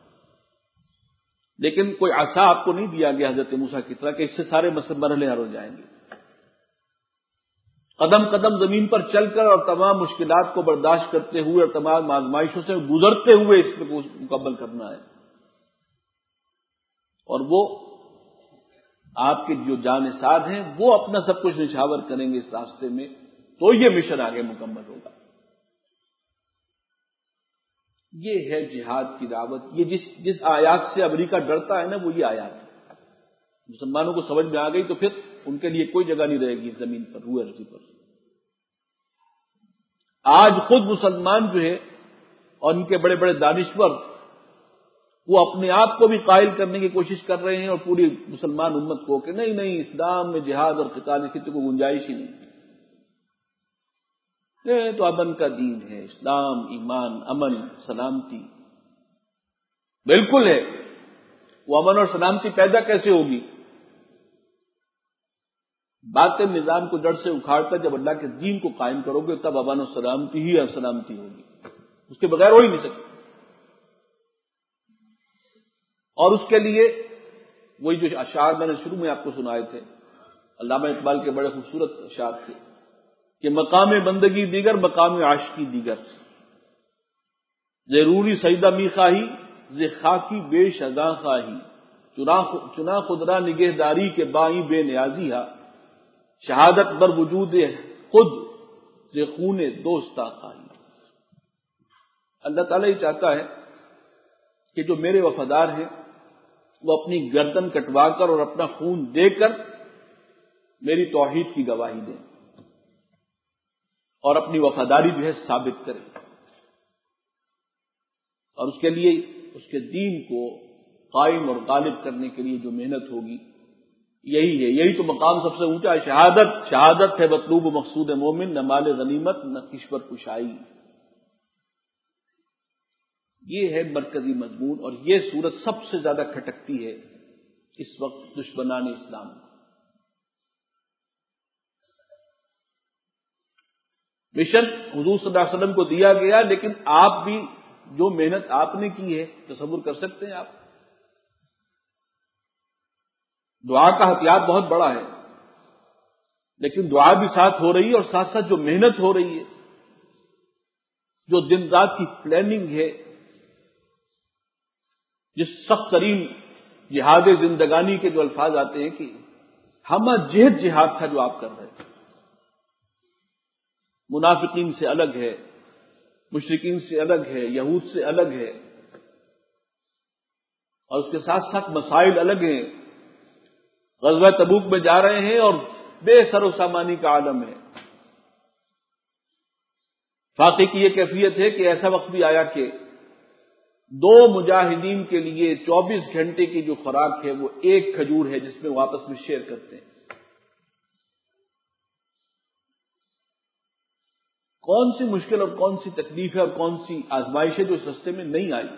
لیکن کوئی عصا آپ کو نہیں دیا گیا حضرت موسیٰ کی طرح کہ اس سے سارے مرحلے حل ہو جائیں گے۔ قدم قدم زمین پر چل کر اور تمام مشکلات کو برداشت کرتے ہوئے اور تمام آزمائشوں سے گزرتے ہوئے اس کو مکمل کرنا ہے، اور وہ آپ کے جو جانثار ہیں وہ اپنا سب کچھ نچھاور کریں گے اس راستے میں، تو یہ مشن آگے مکمل ہوگا۔ یہ ہے جہاد کی دعوت۔ یہ جس جس آیات سے امریکہ ڈرتا ہے نا، وہ یہ آیات ہے۔ مسلمانوں کو سمجھ میں آ گئی تو پھر ان کے لیے کوئی جگہ نہیں رہے گی زمین پر، روئے رسی پر۔ آج خود مسلمان جو ہے اور ان کے بڑے بڑے دانشور، وہ اپنے آپ کو بھی قائل کرنے کی کوشش کر رہے ہیں اور پوری مسلمان امت کو کہ نہیں نہیں، اسلام میں جہاد اور قتال کی تو کوئی گنجائش ہی نہیں، یہ تو امن کا دین ہے، اسلام، ایمان، امن، سلامتی بالکل ہے۔ وہ امن اور سلامتی پیدا کیسے ہوگی؟ باطل نظام کو جڑ سے اکھاڑ کر جب اللہ کے دین کو قائم کرو گے تب امن اور سلامتی ہی سلامتی ہوگی، اس کے بغیر ہو ہی نہیں سکتی۔ اور اس کے لیے وہی جو اشعار میں نے شروع میں آپ کو سنائے تھے، علامہ اقبال کے بڑے خوبصورت اشعار تھے کہ مقام بندگی دیگر، مقام عاشقی دیگر، ضروری سجدہ می خواہی ز خاکی بے شزاں خواہی، چنا خدرا نگہداری کے بائی بے نیازی ہا، شہادت بر وجود خود ز خون دوستا خواہی۔ اللہ تعالیٰ یہ چاہتا ہے کہ جو میرے وفادار ہیں وہ اپنی گردن کٹوا کر اور اپنا خون دے کر میری توحید کی گواہی دیں اور اپنی وفاداری جو ہے ثابت کریں، اور اس کے لیے اس کے دین کو قائم اور غالب کرنے کے لیے جو محنت ہوگی یہی ہے، یہی تو مقام سب سے اونچا ہے۔ شہادت شہادت ہے مطلوب و مقصود مومن، نہ مال غنیمت نہ کشور کشائی۔ یہ ہے مرکزی مضمون، اور یہ صورت سب سے زیادہ کھٹکتی ہے اس وقت دشمنان اسلام کو۔ مشن حضور صلی اللہ علیہ وسلم کو دیا گیا، لیکن آپ بھی جو محنت آپ نے کی ہے تصور کر سکتے ہیں آپ؟ دعا کا ہتھیار بہت بڑا ہے، لیکن دعا بھی ساتھ ہو رہی ہے، اور ساتھ ساتھ جو محنت ہو رہی ہے، جو دن رات کی پلاننگ ہے، جس سخت ترین جہاد زندگانی کے جو الفاظ آتے ہیں کہ ہمہ جہد جہاد تھا جو آپ کر رہے تھے، منافقین سے الگ ہے، مشرکین سے الگ ہے، یہود سے الگ ہے، اور اس کے ساتھ ساتھ مسائل الگ ہیں۔ غزوہ تبوک میں جا رہے ہیں اور بے سر و سامانی کا عالم ہے۔ واقعی کی یہ کیفیت ہے کہ ایسا وقت بھی آیا کہ دو مجاہدین کے لیے چوبیس گھنٹے کی جو خوراک ہے وہ ایک کھجور ہے جس میں وہ آپس میں شیئر کرتے ہیں۔ کون سی مشکل اور کون سی تکلیف ہے اور کون سی آزمائش ہے جو اس رستے میں نہیں آئی؟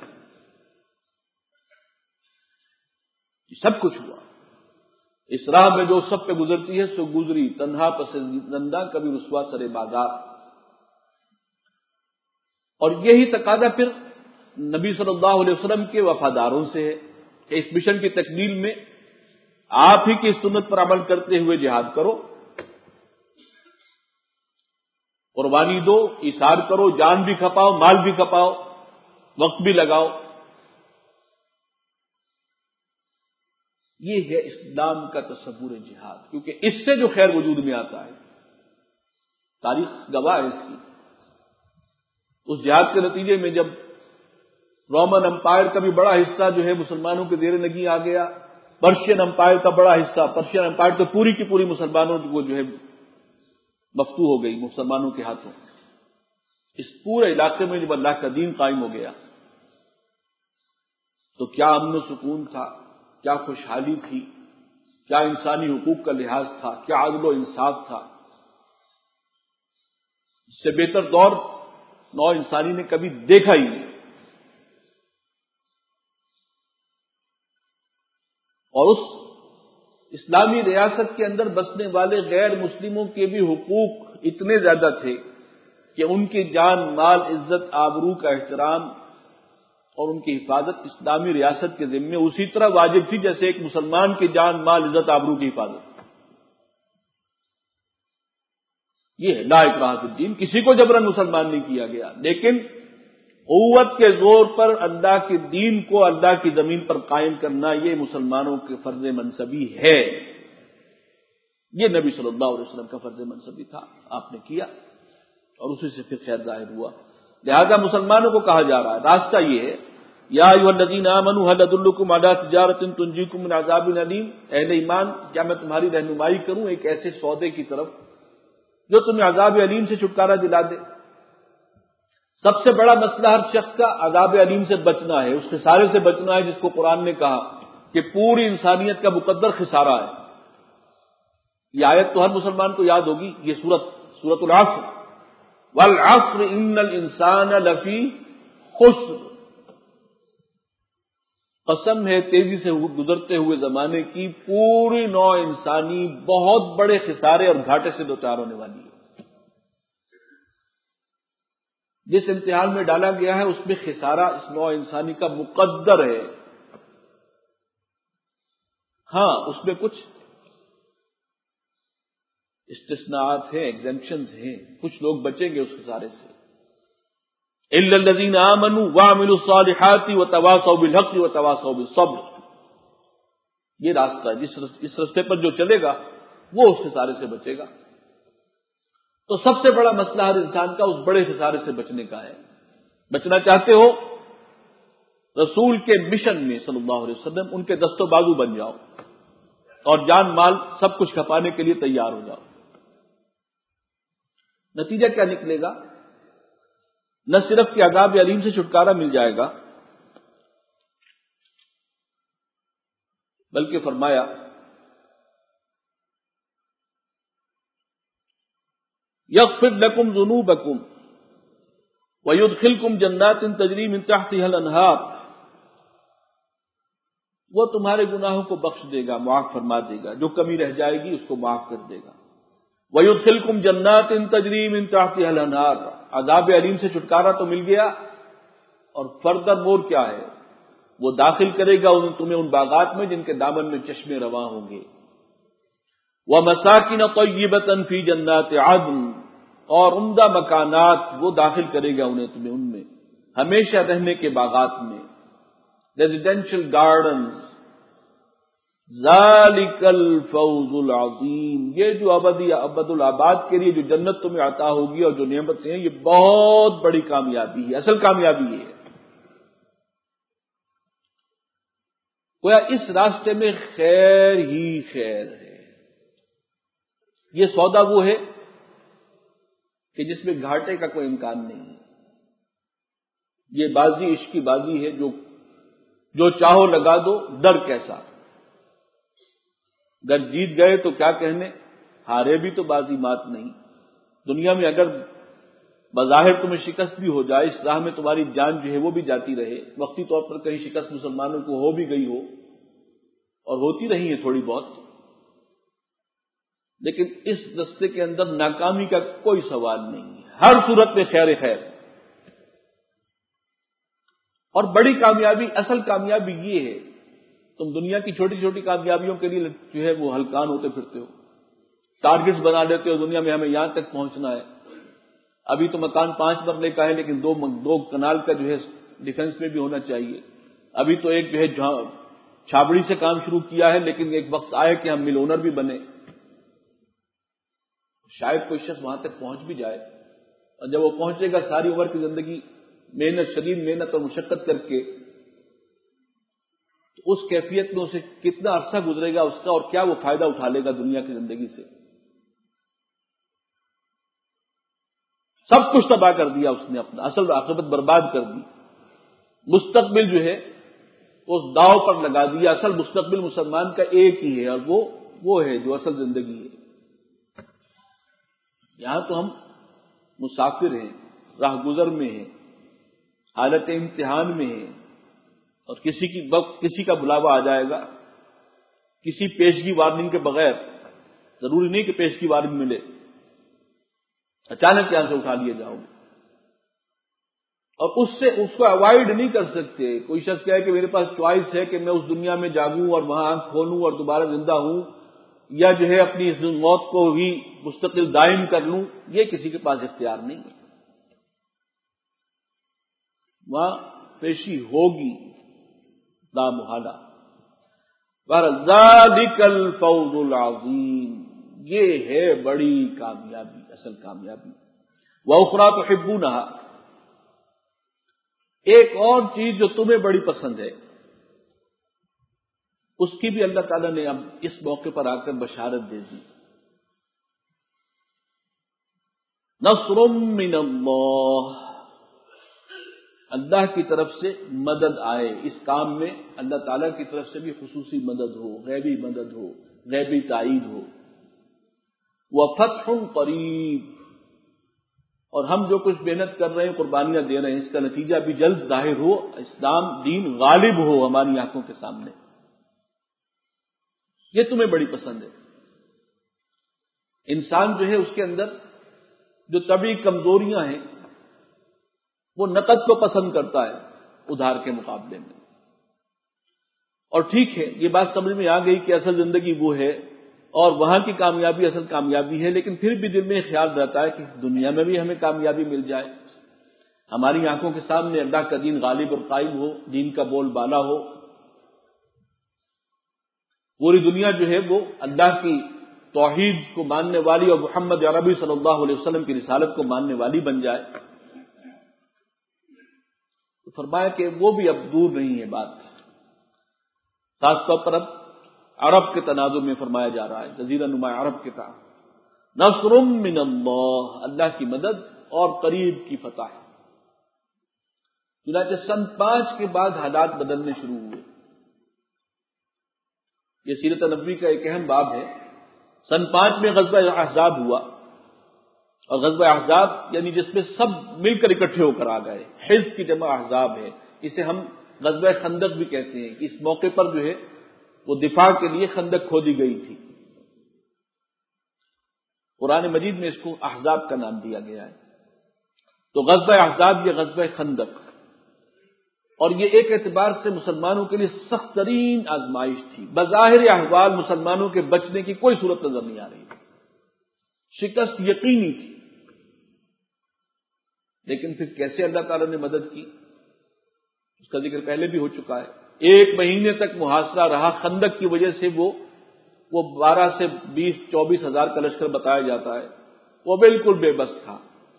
سب کچھ ہوا۔ اس راہ میں جو سب پہ گزرتی ہے سو گزری، تنہا پسندیدہ کبھی رسوا سرے بازار۔ اور یہی تقاضا پھر نبی صلی اللہ علیہ وسلم کے وفاداروں سے ہے کہ اس مشن کی تکمیل میں آپ ہی کی سنت پر عمل کرتے ہوئے جہاد کرو، قربانی دو، ایثار کرو، جان بھی کھپاؤ، مال بھی کھپاؤ، وقت بھی لگاؤ۔ یہ ہے اسلام کا تصور جہاد، کیونکہ اس سے جو خیر وجود میں آتا ہے، تاریخ گواہ ہے اس کی۔ اس جہاد کے نتیجے میں جب رومن امپائر کا بھی بڑا حصہ جو ہے مسلمانوں کے زیر نگیں آ گیا، پرشین امپائر کا بڑا حصہ، پرشین امپائر تو پوری کی پوری مسلمانوں کو جو ہے مفتوح ہو گئی مسلمانوں کے ہاتھوں۔ اس پورے علاقے میں جب اللہ کا دین قائم ہو گیا تو کیا امن و سکون تھا، کیا خوشحالی تھی، کیا انسانی حقوق کا لحاظ تھا، کیا عدل و انصاف تھا۔ اس سے بہتر دور نو انسانی نے کبھی دیکھا ہی نہیں۔ اور اس اسلامی ریاست کے اندر بسنے والے غیر مسلموں کے بھی حقوق اتنے زیادہ تھے کہ ان کی جان، مال، عزت، آبرو کا احترام اور ان کی حفاظت اسلامی ریاست کے ذمے اسی طرح واجب تھی جیسے ایک مسلمان کی جان، مال، عزت، آبرو کی حفاظت۔ یہ ہے لا اکراہ فی الدین، کسی کو جبرن مسلمان نہیں کیا گیا، لیکن قوت کے زور پر اللہ کے دین کو اللہ کی زمین پر قائم کرنا یہ مسلمانوں کے فرض منصبی ہے۔ یہ نبی صلی اللہ علیہ وسلم کا فرض منصبی تھا، آپ نے کیا اور اسی سے پھر خیر ظاہر ہوا۔ لہذا مسلمانوں کو کہا جا رہا ہے راستہ یہ ہے، یا ایھا الذین آمنوا هل ادلکم علی تجارۃ تنجیکم من عذاب الیم، اہل ایمان کیا میں تمہاری رہنمائی کروں ایک ایسے سودے کی طرف جو تمہیں عذاب علیم سے چھٹکارا دلا دے۔ سب سے بڑا مسئلہ ہر شخص کا عذاب علیم سے بچنا ہے، اس خسارے سے بچنا ہے جس کو قرآن نے کہا کہ پوری انسانیت کا مقدر خسارہ ہے۔ یہ آیت تو ہر مسلمان کو یاد ہوگی، یہ سورت سورت العصر، والعصر ان الانسان لفی خسر، قسم ہے تیزی سے گزرتے ہوئے زمانے کی، پوری نوع انسانی بہت بڑے خسارے اور گھاٹے سے دوچار ہونے والی ہے۔ جس امتحان میں ڈالا گیا ہے اس میں خسارہ اس نوع انسانی کا مقدر ہے۔ ہاں اس میں کچھ استثناءات ہیں، ایگزمپشنز ہیں، کچھ لوگ بچیں گے اس خسارے سے۔ الا الذين امنوا وعملوا الصالحات وتواصوا بالحق وتواصوا بالصبر، یہ راستہ ہے، جس اس راستے پر جو چلے گا وہ اس خسارے سے بچے گا۔ تو سب سے بڑا مسئلہ ہر انسان کا اس بڑے خسارے سے بچنے کا ہے۔ بچنا چاہتے ہو رسول کے مشن میں صلی اللہ علیہ وسلم ان کے دست و بازو بن جاؤ اور جان مال سب کچھ کھپانے کے لیے تیار ہو جاؤ۔ نتیجہ کیا نکلے گا؟ نہ صرف کہ عذاب علیم سے چھٹکارا مل جائے گا، بلکہ فرمایا یغفر لکم ذنوبکم ویدخلکم جنات تجری من تحتها الانہار، وہ تمہارے گناہوں کو بخش دے گا، معاف فرما دے گا، جو کمی رہ جائے گی اس کو معاف کر دے گا۔ وَيُدْخِلْكُمْ جَنَّاتٍ تَجْرِي مِن تَحْتِهَا الْأَنْهَارُ، عذاب علیم سے چھٹکارا تو مل گیا، اور فردر مور کیا ہے؟ وہ داخل کرے گا تمہیں ان باغات میں جن کے دامن میں چشمے رواں ہوں گے. وَمَسَاكِنَ طَيِّبَةً فِي جَنَّاتِ عَدْنٍ، اور عمدہ مکانات وہ داخل کرے گا انہیں تمہیں ان میں ہمیشہ رہنے کے باغات میں، ریزیڈینشل گارڈنز. ذَلِكَ الْفَوْزُ الْعَظِيمُ، یہ جو ابدی ابد الآباد کے لیے جو جنت تمہیں عطا ہوگی اور جو نعمتیں ہیں، یہ بہت بڑی کامیابی ہے، اصل کامیابی یہ ہے. گویا اس راستے میں خیر ہی خیر ہے. یہ سودا وہ ہے کہ جس میں گھاٹے کا کوئی امکان نہیں ہے. یہ بازی عشق کی بازی ہے، جو جو چاہو لگا دو، ڈر کیسا. اگر جیت گئے تو کیا کہنے، ہارے بھی تو بازی مات نہیں. دنیا میں اگر بظاہر تمہیں شکست بھی ہو جائے، اس راہ میں تمہاری جان جو ہے وہ بھی جاتی رہے، وقتی طور پر کہیں شکست مسلمانوں کو ہو بھی گئی ہو اور ہوتی رہی ہے تھوڑی بہت، لیکن اس رستے کے اندر ناکامی کا کوئی سوال نہیں ہے. ہر صورت میں خیر خیر. اور بڑی کامیابی، اصل کامیابی یہ ہے، تم دنیا کی چھوٹی چھوٹی کامیابیوں کے لیے جو ہے وہ ہلکان ہوتے پھرتے ہو، ٹارگٹس بنا لیتے ہو، دنیا میں ہمیں یہاں تک پہنچنا ہے. ابھی تو مکان پانچ مرلے کا ہے، لیکن دو دو کنال کا جو ہے ڈیفنس میں بھی ہونا چاہیے. ابھی تو ایک جو ہے چھابڑی سے کام شروع کیا ہے، لیکن ایک وقت آئے کہ ہم مل اونر بھی بنے. شاید کوئی شخص وہاں تک پہنچ بھی جائے، اور جب وہ پہنچے گا ساری عمر کی زندگی محنت، شدید محنت اور مشقت کر کے، تو اس کیفیت میں اسے کتنا عرصہ گزرے گا اس کا، اور کیا وہ فائدہ اٹھا لے گا دنیا کی زندگی سے. سب کچھ تباہ کر دیا اس نے، اپنا اصل عاقبت برباد کر دی. مستقبل جو ہے اس داؤ پر لگا دیا. اصل مستقبل مسلمان کا ایک ہی ہے، اور وہ وہ ہے جو اصل زندگی ہے. یہاں تو ہم مسافر ہیں، راہ گزر میں ہیں، حالت امتحان میں ہیں، اور کسی کی وقت کسی کا بلاوا آ جائے گا، کسی پیشگی وارننگ کے بغیر. ضروری نہیں کہ پیشگی وارننگ ملے، اچانک یہاں سے اٹھا لیے جاؤ گے، اور اس سے اس کو اوائڈ نہیں کر سکتے. کوئی شخص کہے کہ میرے پاس چوائس ہے کہ میں اس دنیا میں جاگوں اور وہاں آنکھ کھولوں اور دوبارہ زندہ ہوں، یا جو ہے اپنی اس موت کو ہی مستقل دائم کر لوں، یہ کسی کے پاس اختیار نہیں ہے. وہاں پیشی ہوگی لا محالہ. ذَلِكَ الْفَوْزُ الْعَظِيمُ، یہ ہے بڑی کامیابی، اصل کامیابی. وَأُخْرَىٰ تُحِبُّونَهَا، ایک اور چیز جو تمہیں بڑی پسند ہے، اس کی بھی اللہ تعالیٰ نے اب اس موقع پر آ کر بشارت دے دی. نصر من اللہ، اللہ کی طرف سے مدد آئے. اس کام میں اللہ تعالیٰ کی طرف سے بھی خصوصی مدد ہو، غیبی مدد ہو، غیبی تائید ہو. وَفَتْحٌ قَرِيبٌ، اور ہم جو کچھ محنت کر رہے ہیں، قربانیاں دے رہے ہیں، اس کا نتیجہ بھی جلد ظاہر ہو، اسلام دین غالب ہو ہماری آنکھوں کے سامنے. یہ تمہیں بڑی پسند ہے. انسان جو ہے اس کے اندر جو طبعی کمزوریاں ہیں، وہ نقد کو پسند کرتا ہے ادھار کے مقابلے میں. اور ٹھیک ہے، یہ بات سمجھ میں آ گئی کہ اصل زندگی وہ ہے اور وہاں کی کامیابی اصل کامیابی ہے، لیکن پھر بھی دل میں خیال رہتا ہے کہ دنیا میں بھی ہمیں کامیابی مل جائے، ہماری آنکھوں کے سامنے اللہ کا دین غالب اور قائم ہو، دین کا بول بالا ہو، پوری دنیا جو ہے وہ اللہ کی توحید کو ماننے والی اور محمد عربی صلی اللہ علیہ وسلم کی رسالت کو ماننے والی بن جائے. تو فرمایا کہ وہ بھی اب دور نہیں ہے بات. خاص طور پر اب عرب کے تناظر میں فرمایا جا رہا ہے، جزیرہ نما عرب کے تحت. نصر من اللہ، اللہ کی مدد اور قریب کی فتح. چنانچہ سن پانچ کے بعد حالات بدلنے شروع ہوئے. یہ سیرت نبوی کا ایک اہم باب ہے. سن پانچ میں غزوہ احزاب ہوا، اور غزوہ احزاب یعنی جس میں سب مل کر اکٹھے ہو کر آ گئے. حزب کی جمع احزاب ہے. اسے ہم غزوہ خندق بھی کہتے ہیں کہ اس موقع پر جو ہے وہ دفاع کے لیے خندق کھودی گئی تھی. قرآن مجید میں اس کو احزاب کا نام دیا گیا ہے. تو غزوہ احزاب یہ غزوہ خندق، اور یہ ایک اعتبار سے مسلمانوں کے لیے سخت ترین آزمائش تھی. بظاہر احوال مسلمانوں کے بچنے کی کوئی صورت نظر نہیں آ رہی تھی، شکست یقینی تھی. لیکن پھر کیسے اللہ تعالیٰ نے مدد کی اس کا ذکر پہلے بھی ہو چکا ہے. ایک مہینے تک محاصرہ رہا. خندق کی وجہ سے وہ وہ بارہ سے بیس چوبیس ہزار کا لشکر بتایا جاتا ہے، وہ بالکل بے بس تھا،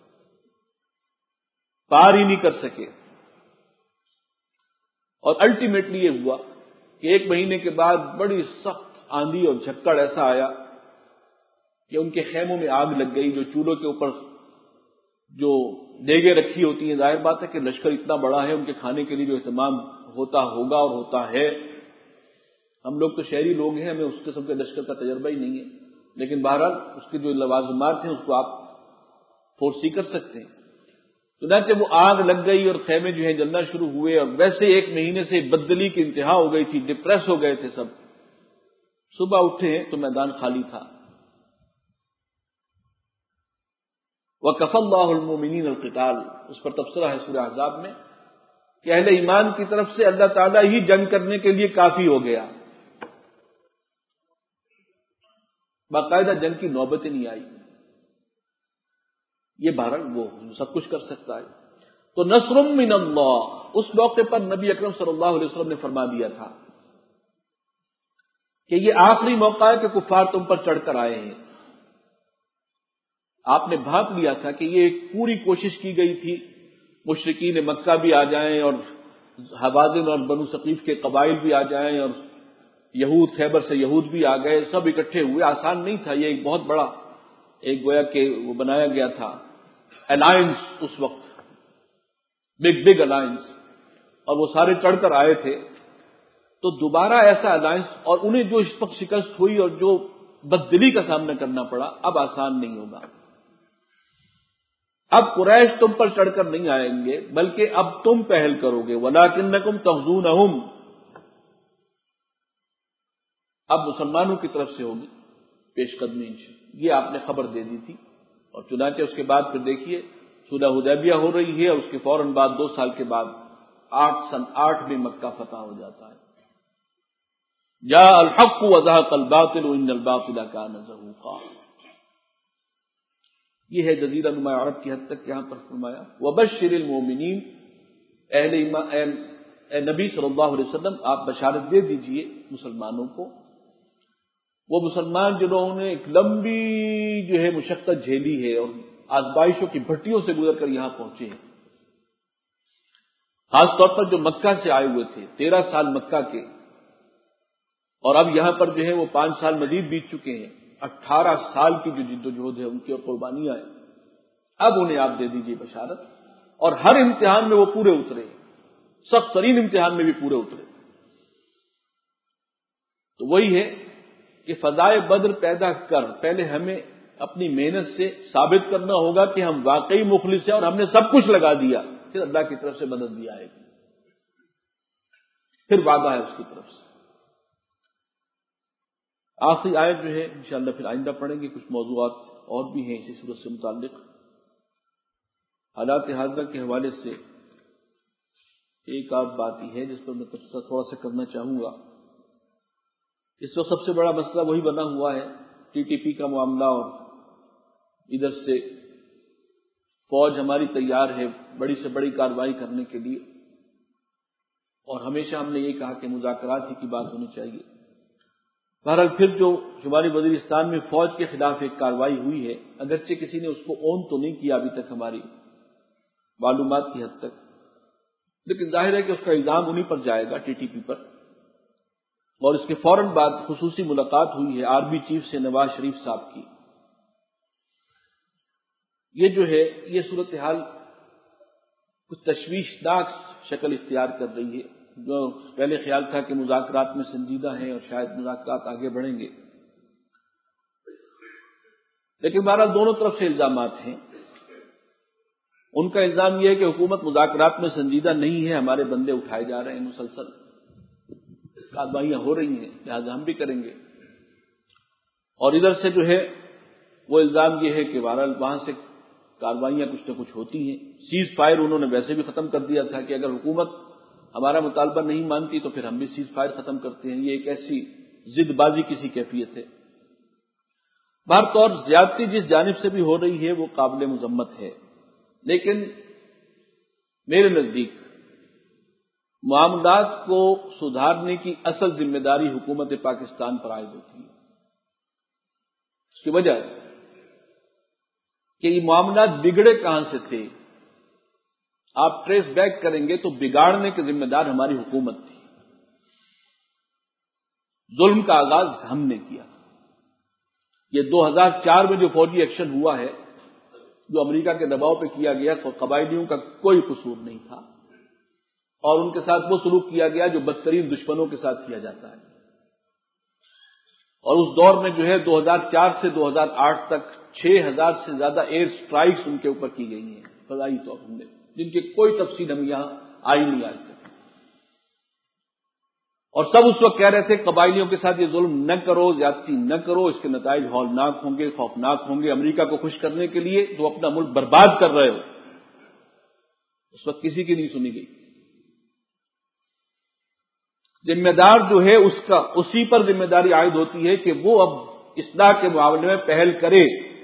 پار ہی نہیں کر سکے. اور الٹیمیٹلی یہ ہوا کہ ایک مہینے کے بعد بڑی سخت آندھی اور جھکڑ ایسا آیا کہ ان کے خیموں میں آگ لگ گئی. جو چولہوں کے اوپر جو دیگیں رکھی ہوتی ہیں، ظاہر بات ہے کہ لشکر اتنا بڑا ہے، ان کے کھانے کے لیے جو اہتمام ہوتا ہوگا اور ہوتا ہے. ہم لوگ تو شہری لوگ ہیں، ہمیں اس قسم کے لشکر کا تجربہ ہی نہیں ہے، لیکن بہرحال اس کے جو لوازمات ہیں اس کو آپ فورسی کر سکتے ہیں. چنانچہ وہ آگ لگ گئی اور خیمے جو ہیں جلنا شروع ہوئے، اور ویسے ایک مہینے سے بدلی کی انتہا ہو گئی تھی، ڈپریس ہو گئے تھے سب. صبح اٹھے تو میدان خالی تھا. وَكَفَى اللَّهُ الْمُؤْمِنِينَ الْقِتَالَ، اس پر تبصرہ ہے سورہ احزاب میں کہ اہل ایمان کی طرف سے اللہ تعالیٰ ہی جنگ کرنے کے لیے کافی ہو گیا. باقاعدہ جنگ کی نوبت ہی نہیں آئی. یہ بہرحال وہ سب کچھ کر سکتا ہے. تو نصر من اللہ، اس موقع پر نبی اکرم صلی اللہ علیہ وسلم نے فرما دیا تھا کہ یہ آخری موقع ہے کہ کفار تم پر چڑھ کر آئے ہیں. آپ نے بھانپ لیا تھا کہ یہ ایک پوری کوشش کی گئی تھی مشرکین مکہ بھی آ جائیں اور حوازن اور بنو ثقیف کے قبائل بھی آ جائیں اور یہود خیبر سے یہود بھی آ گئے، سب اکٹھے ہوئے. آسان نہیں تھا. یہ ایک بہت بڑا ایک گویا کہ وہ بنایا گیا تھا الائنس، اس وقت بگ بگ الائنس، اور وہ سارے چڑھ کر آئے تھے. تو دوبارہ ایسا الائنس، اور انہیں جو اس وقت شکست ہوئی اور جو بددلی کا سامنا کرنا پڑا، اب آسان نہیں ہوگا. اب قریش تم پر چڑھ کر نہیں آئیں گے، بلکہ اب تم پہل کرو گے. وَلَٰكِنَّكُمْ تَغْزُونَهُمْ، اب مسلمانوں کی طرف سے ہوگی پیش قدمی. یہ آپ نے خبر دے دی تھی. اور چنانچہ اس کے بعد پھر دیکھیے صلح حدیبیہ ہو رہی ہے، اور اس کے فوراً بعد دو سال کے بعد آٹھ سن آٹھ میں مکہ فتح ہو جاتا ہے. جاء الحق وزهق الباطل ان الباطل كان زهوقا. یہ ہے جزیرہ نما عرب کی حد تک یہاں پر فرمایا. وبشر المؤمنین، اہل ایمان اے نبی صلی اللہ علیہ وسلم آپ بشارت دے دیجئے مسلمانوں کو، وہ مسلمان جنہوں نے ایک لمبی جو ہے مشقت جھیلی ہے اور آزمائشوں کی بھٹیوں سے گزر کر یہاں پہنچے ہیں. خاص طور پر جو مکہ سے آئے ہوئے تھے، تیرہ سال مکہ کے، اور اب یہاں پر جو ہے وہ پانچ سال مزید بیت چکے ہیں. اٹھارہ سال کی جو جد و جہد ہے ان کی اور قربانیاں ہیں. اب انہیں آپ دے دیجئے بشارت. اور ہر امتحان میں وہ پورے اترے، سخت ترین امتحان میں بھی پورے اترے. تو وہی ہے کہ فضائے بدر پیدا کر، پہلے ہمیں اپنی محنت سے ثابت کرنا ہوگا کہ ہم واقعی مخلص ہیں اور ہم نے سب کچھ لگا دیا، پھر اللہ کی طرف سے مدد بھی آئے گی، پھر وعدہ ہے اس کی طرف سے. آخری آیت جو ہے انشاءاللہ پھر آئندہ پڑھیں گے. کچھ موضوعات اور بھی ہیں اسی صورت سے متعلق. حالات حاضرہ کے حوالے سے ایک آدھ بات ہی ہے جس پر میں تبصرہ تھوڑا سا کرنا چاہوں گا. اس وقت سب سے بڑا مسئلہ وہی بنا ہوا ہے ٹی ٹی پی کا معاملہ، اور ادھر سے فوج ہماری تیار ہے بڑی سے بڑی کارروائی کرنے کے لیے، اور ہمیشہ ہم نے یہ کہا کہ مذاکرات ہی کی بات ہونی چاہیے. بہرحال پھر جو شمالی وزیرستان میں فوج کے خلاف ایک کارروائی ہوئی ہے، اگرچہ کسی نے اس کو اون تو نہیں کیا ابھی تک ہماری معلومات کی حد تک، لیکن ظاہر ہے کہ اس کا الزام انہی پر جائے گا، ٹی ٹی پی پر. اور اس کے فوراً بعد خصوصی ملاقات ہوئی ہے آرمی چیف سے نواز شریف صاحب کی. یہ جو ہے یہ صورتحال کچھ تشویشناک شکل اختیار کر رہی ہے. جو پہلے خیال تھا کہ مذاکرات میں سنجیدہ ہیں اور شاید مذاکرات آگے بڑھیں گے، لیکن بہرحال دونوں طرف سے الزامات ہیں. ان کا الزام یہ ہے کہ حکومت مذاکرات میں سنجیدہ نہیں ہے، ہمارے بندے اٹھائے جا رہے ہیں، مسلسل کارروائیاں ہو رہی ہیں، لہٰذا ہم بھی کریں گے. اور ادھر سے جو ہے وہ الزام یہ ہے کہ بہرحال وہاں سے کارروائیاں کچھ نہ کچھ ہوتی ہیں. سیز فائر انہوں نے ویسے بھی ختم کر دیا تھا کہ اگر حکومت ہمارا مطالبہ نہیں مانتی تو پھر ہم بھی سیز فائر ختم کرتے ہیں. یہ ایک ایسی ضد بازی کسی کیفیت ہے. بہر طور زیادتی جس جانب سے بھی ہو رہی ہے وہ قابل مذمت ہے، لیکن میرے نزدیک معاملات کو سدھارنے کی اصل ذمہ داری حکومت پاکستان پر عائد ہوتی ہے. اس کی وجہ کہ یہ معاملات بگڑے کہاں سے تھے، آپ ٹریس بیک کریں گے تو بگاڑنے کے ذمہ دار ہماری حکومت تھی. ظلم کا آغاز ہم نے کیا. یہ دو ہزار چار میں جو فوجی ایکشن ہوا ہے، جو امریکہ کے دباؤ پہ کیا گیا، تو قبائلیوں کا کوئی قصور نہیں تھا اور ان کے ساتھ وہ سلوک کیا گیا جو بدترین دشمنوں کے ساتھ کیا جاتا ہے. اور اس دور میں جو ہے دو ہزار چار سے دو ہزار آٹھ تک چھ ہزار سے زیادہ ایئر سٹرائکس ان کے اوپر کی گئی ہیں فضائی طور پر، جن کی کوئی تفصیل ہم یہاں آئی نہیں آج تک. اور سب اس وقت کہہ رہے تھے قبائلیوں کے ساتھ یہ ظلم نہ کرو، زیادتی نہ کرو، اس کے نتائج ہولناک ہوں گے، خوفناک ہوں گے. امریکہ کو خوش کرنے کے لیے تو اپنا ملک برباد کر رہے ہو. اس وقت کسی کی نہیں سنی گئی. ذمہ دار جو ہے اس کا اسی پر ذمہ داری عائد ہوتی ہے کہ وہ اب اصلاح کے معاملے میں پہل کرے،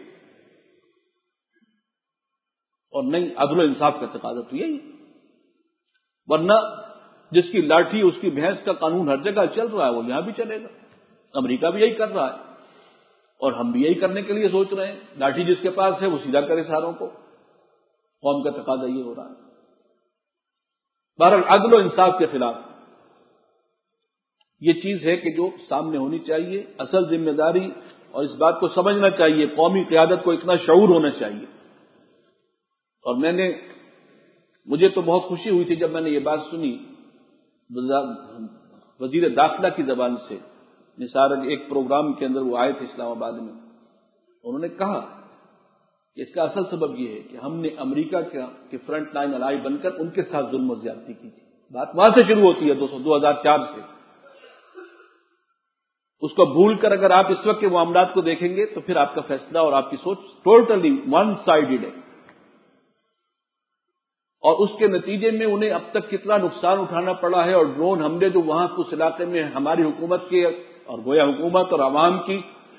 اور نہیں عدل و انصاف کا تقاضا تو یہی. ورنہ جس کی لاٹھی اس کی بھینس کا قانون ہر جگہ چل رہا ہے وہ یہاں بھی چلے گا. امریکہ بھی یہی کر رہا ہے اور ہم بھی یہی کرنے کے لیے سوچ رہے ہیں. لاٹھی جس کے پاس ہے وہ سیدھا کرے ساروں کو. قوم کا تقاضا یہ ہو رہا ہے. بہرحال عدل و انصاف کے خلاف یہ چیز ہے کہ جو سامنے ہونی چاہیے. اصل ذمہ داری اور اس بات کو سمجھنا چاہیے، قومی قیادت کو اتنا شعور ہونا چاہیے. اور میں نے مجھے تو بہت خوشی ہوئی تھی جب میں نے یہ بات سنی وزیر داخلہ کی زبان سے. نثار ایک پروگرام کے اندر وہ آئے تھے اسلام آباد میں، انہوں نے کہا کہ اس کا اصل سبب یہ ہے کہ ہم نے امریکہ کے فرنٹ لائن الائی بن کر ان کے ساتھ ظلم و زیادتی کی تھی. بات وہاں سے شروع ہوتی ہے دو ہزار چار سے. اس کو بھول کر اگر آپ اس وقت کے معاملات کو دیکھیں گے تو پھر آپ کا فیصلہ اور آپ کی سوچ ٹوٹلی ون سائیڈڈ ہے. اور اس کے نتیجے میں انہیں اب تک کتنا نقصان اٹھانا پڑا ہے. اور ڈرون حملے جو وہاں اس علاقے میں ہماری حکومت کے اور گویا حکومت اور عوام کی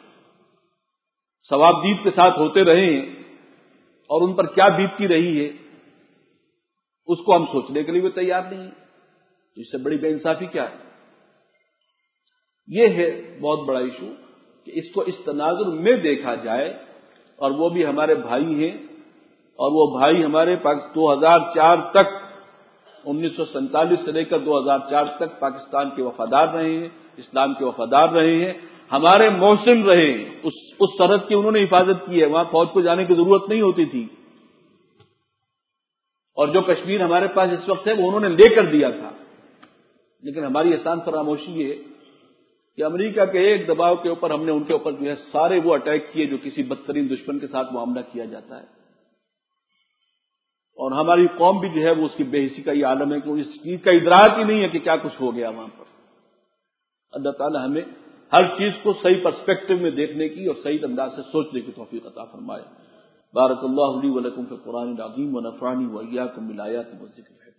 ثوابدید کے ساتھ ہوتے رہے ہیں اور ان پر کیا بیتتی رہی ہے اس کو ہم سوچنے کے لیے بھی تیار نہیں ہیں. اس سے بڑی بے انصافی کیا ہے؟ یہ ہے بہت بڑا ایشو کہ اس کو اس تناظر میں دیکھا جائے. اور وہ بھی ہمارے بھائی ہیں، اور وہ بھائی ہمارے دو ہزار چار تک انیس سو سینتالیس سے لے کر دو ہزار چار تک پاکستان کے وفادار رہے ہیں، اسلام کے وفادار رہے ہیں، ہمارے محسن رہے ہیں. اس اس سرحد کی انہوں نے حفاظت کی ہے. وہاں فوج کو جانے کی ضرورت نہیں ہوتی تھی. اور جو کشمیر ہمارے پاس اس وقت ہے وہ انہوں نے لے کر دیا تھا. لیکن ہماری احسان فراموشی یہ کہ امریکہ کے ایک دباؤ کے اوپر ہم نے ان کے اوپر جو ہے سارے وہ اٹیک کیے جو کسی بدترین دشمن کے ساتھ معاملہ کیا جاتا ہے. اور ہماری قوم بھی جو ہے وہ اس کی بے حسی کا یہ عالم ہے کہ اس چیز کا ادراک ہی نہیں ہے کہ کیا کچھ ہو گیا وہاں پر. اللہ تعالی ہمیں ہر چیز کو صحیح پرسپیکٹو میں دیکھنے کی اور صحیح انداز سے سوچنے کی توفیق عطا فرمائے. بارک اللہ لی و لکم فی القرآن العظیم و نفعنی و ایاکم بالآیات والذکر الحکیم.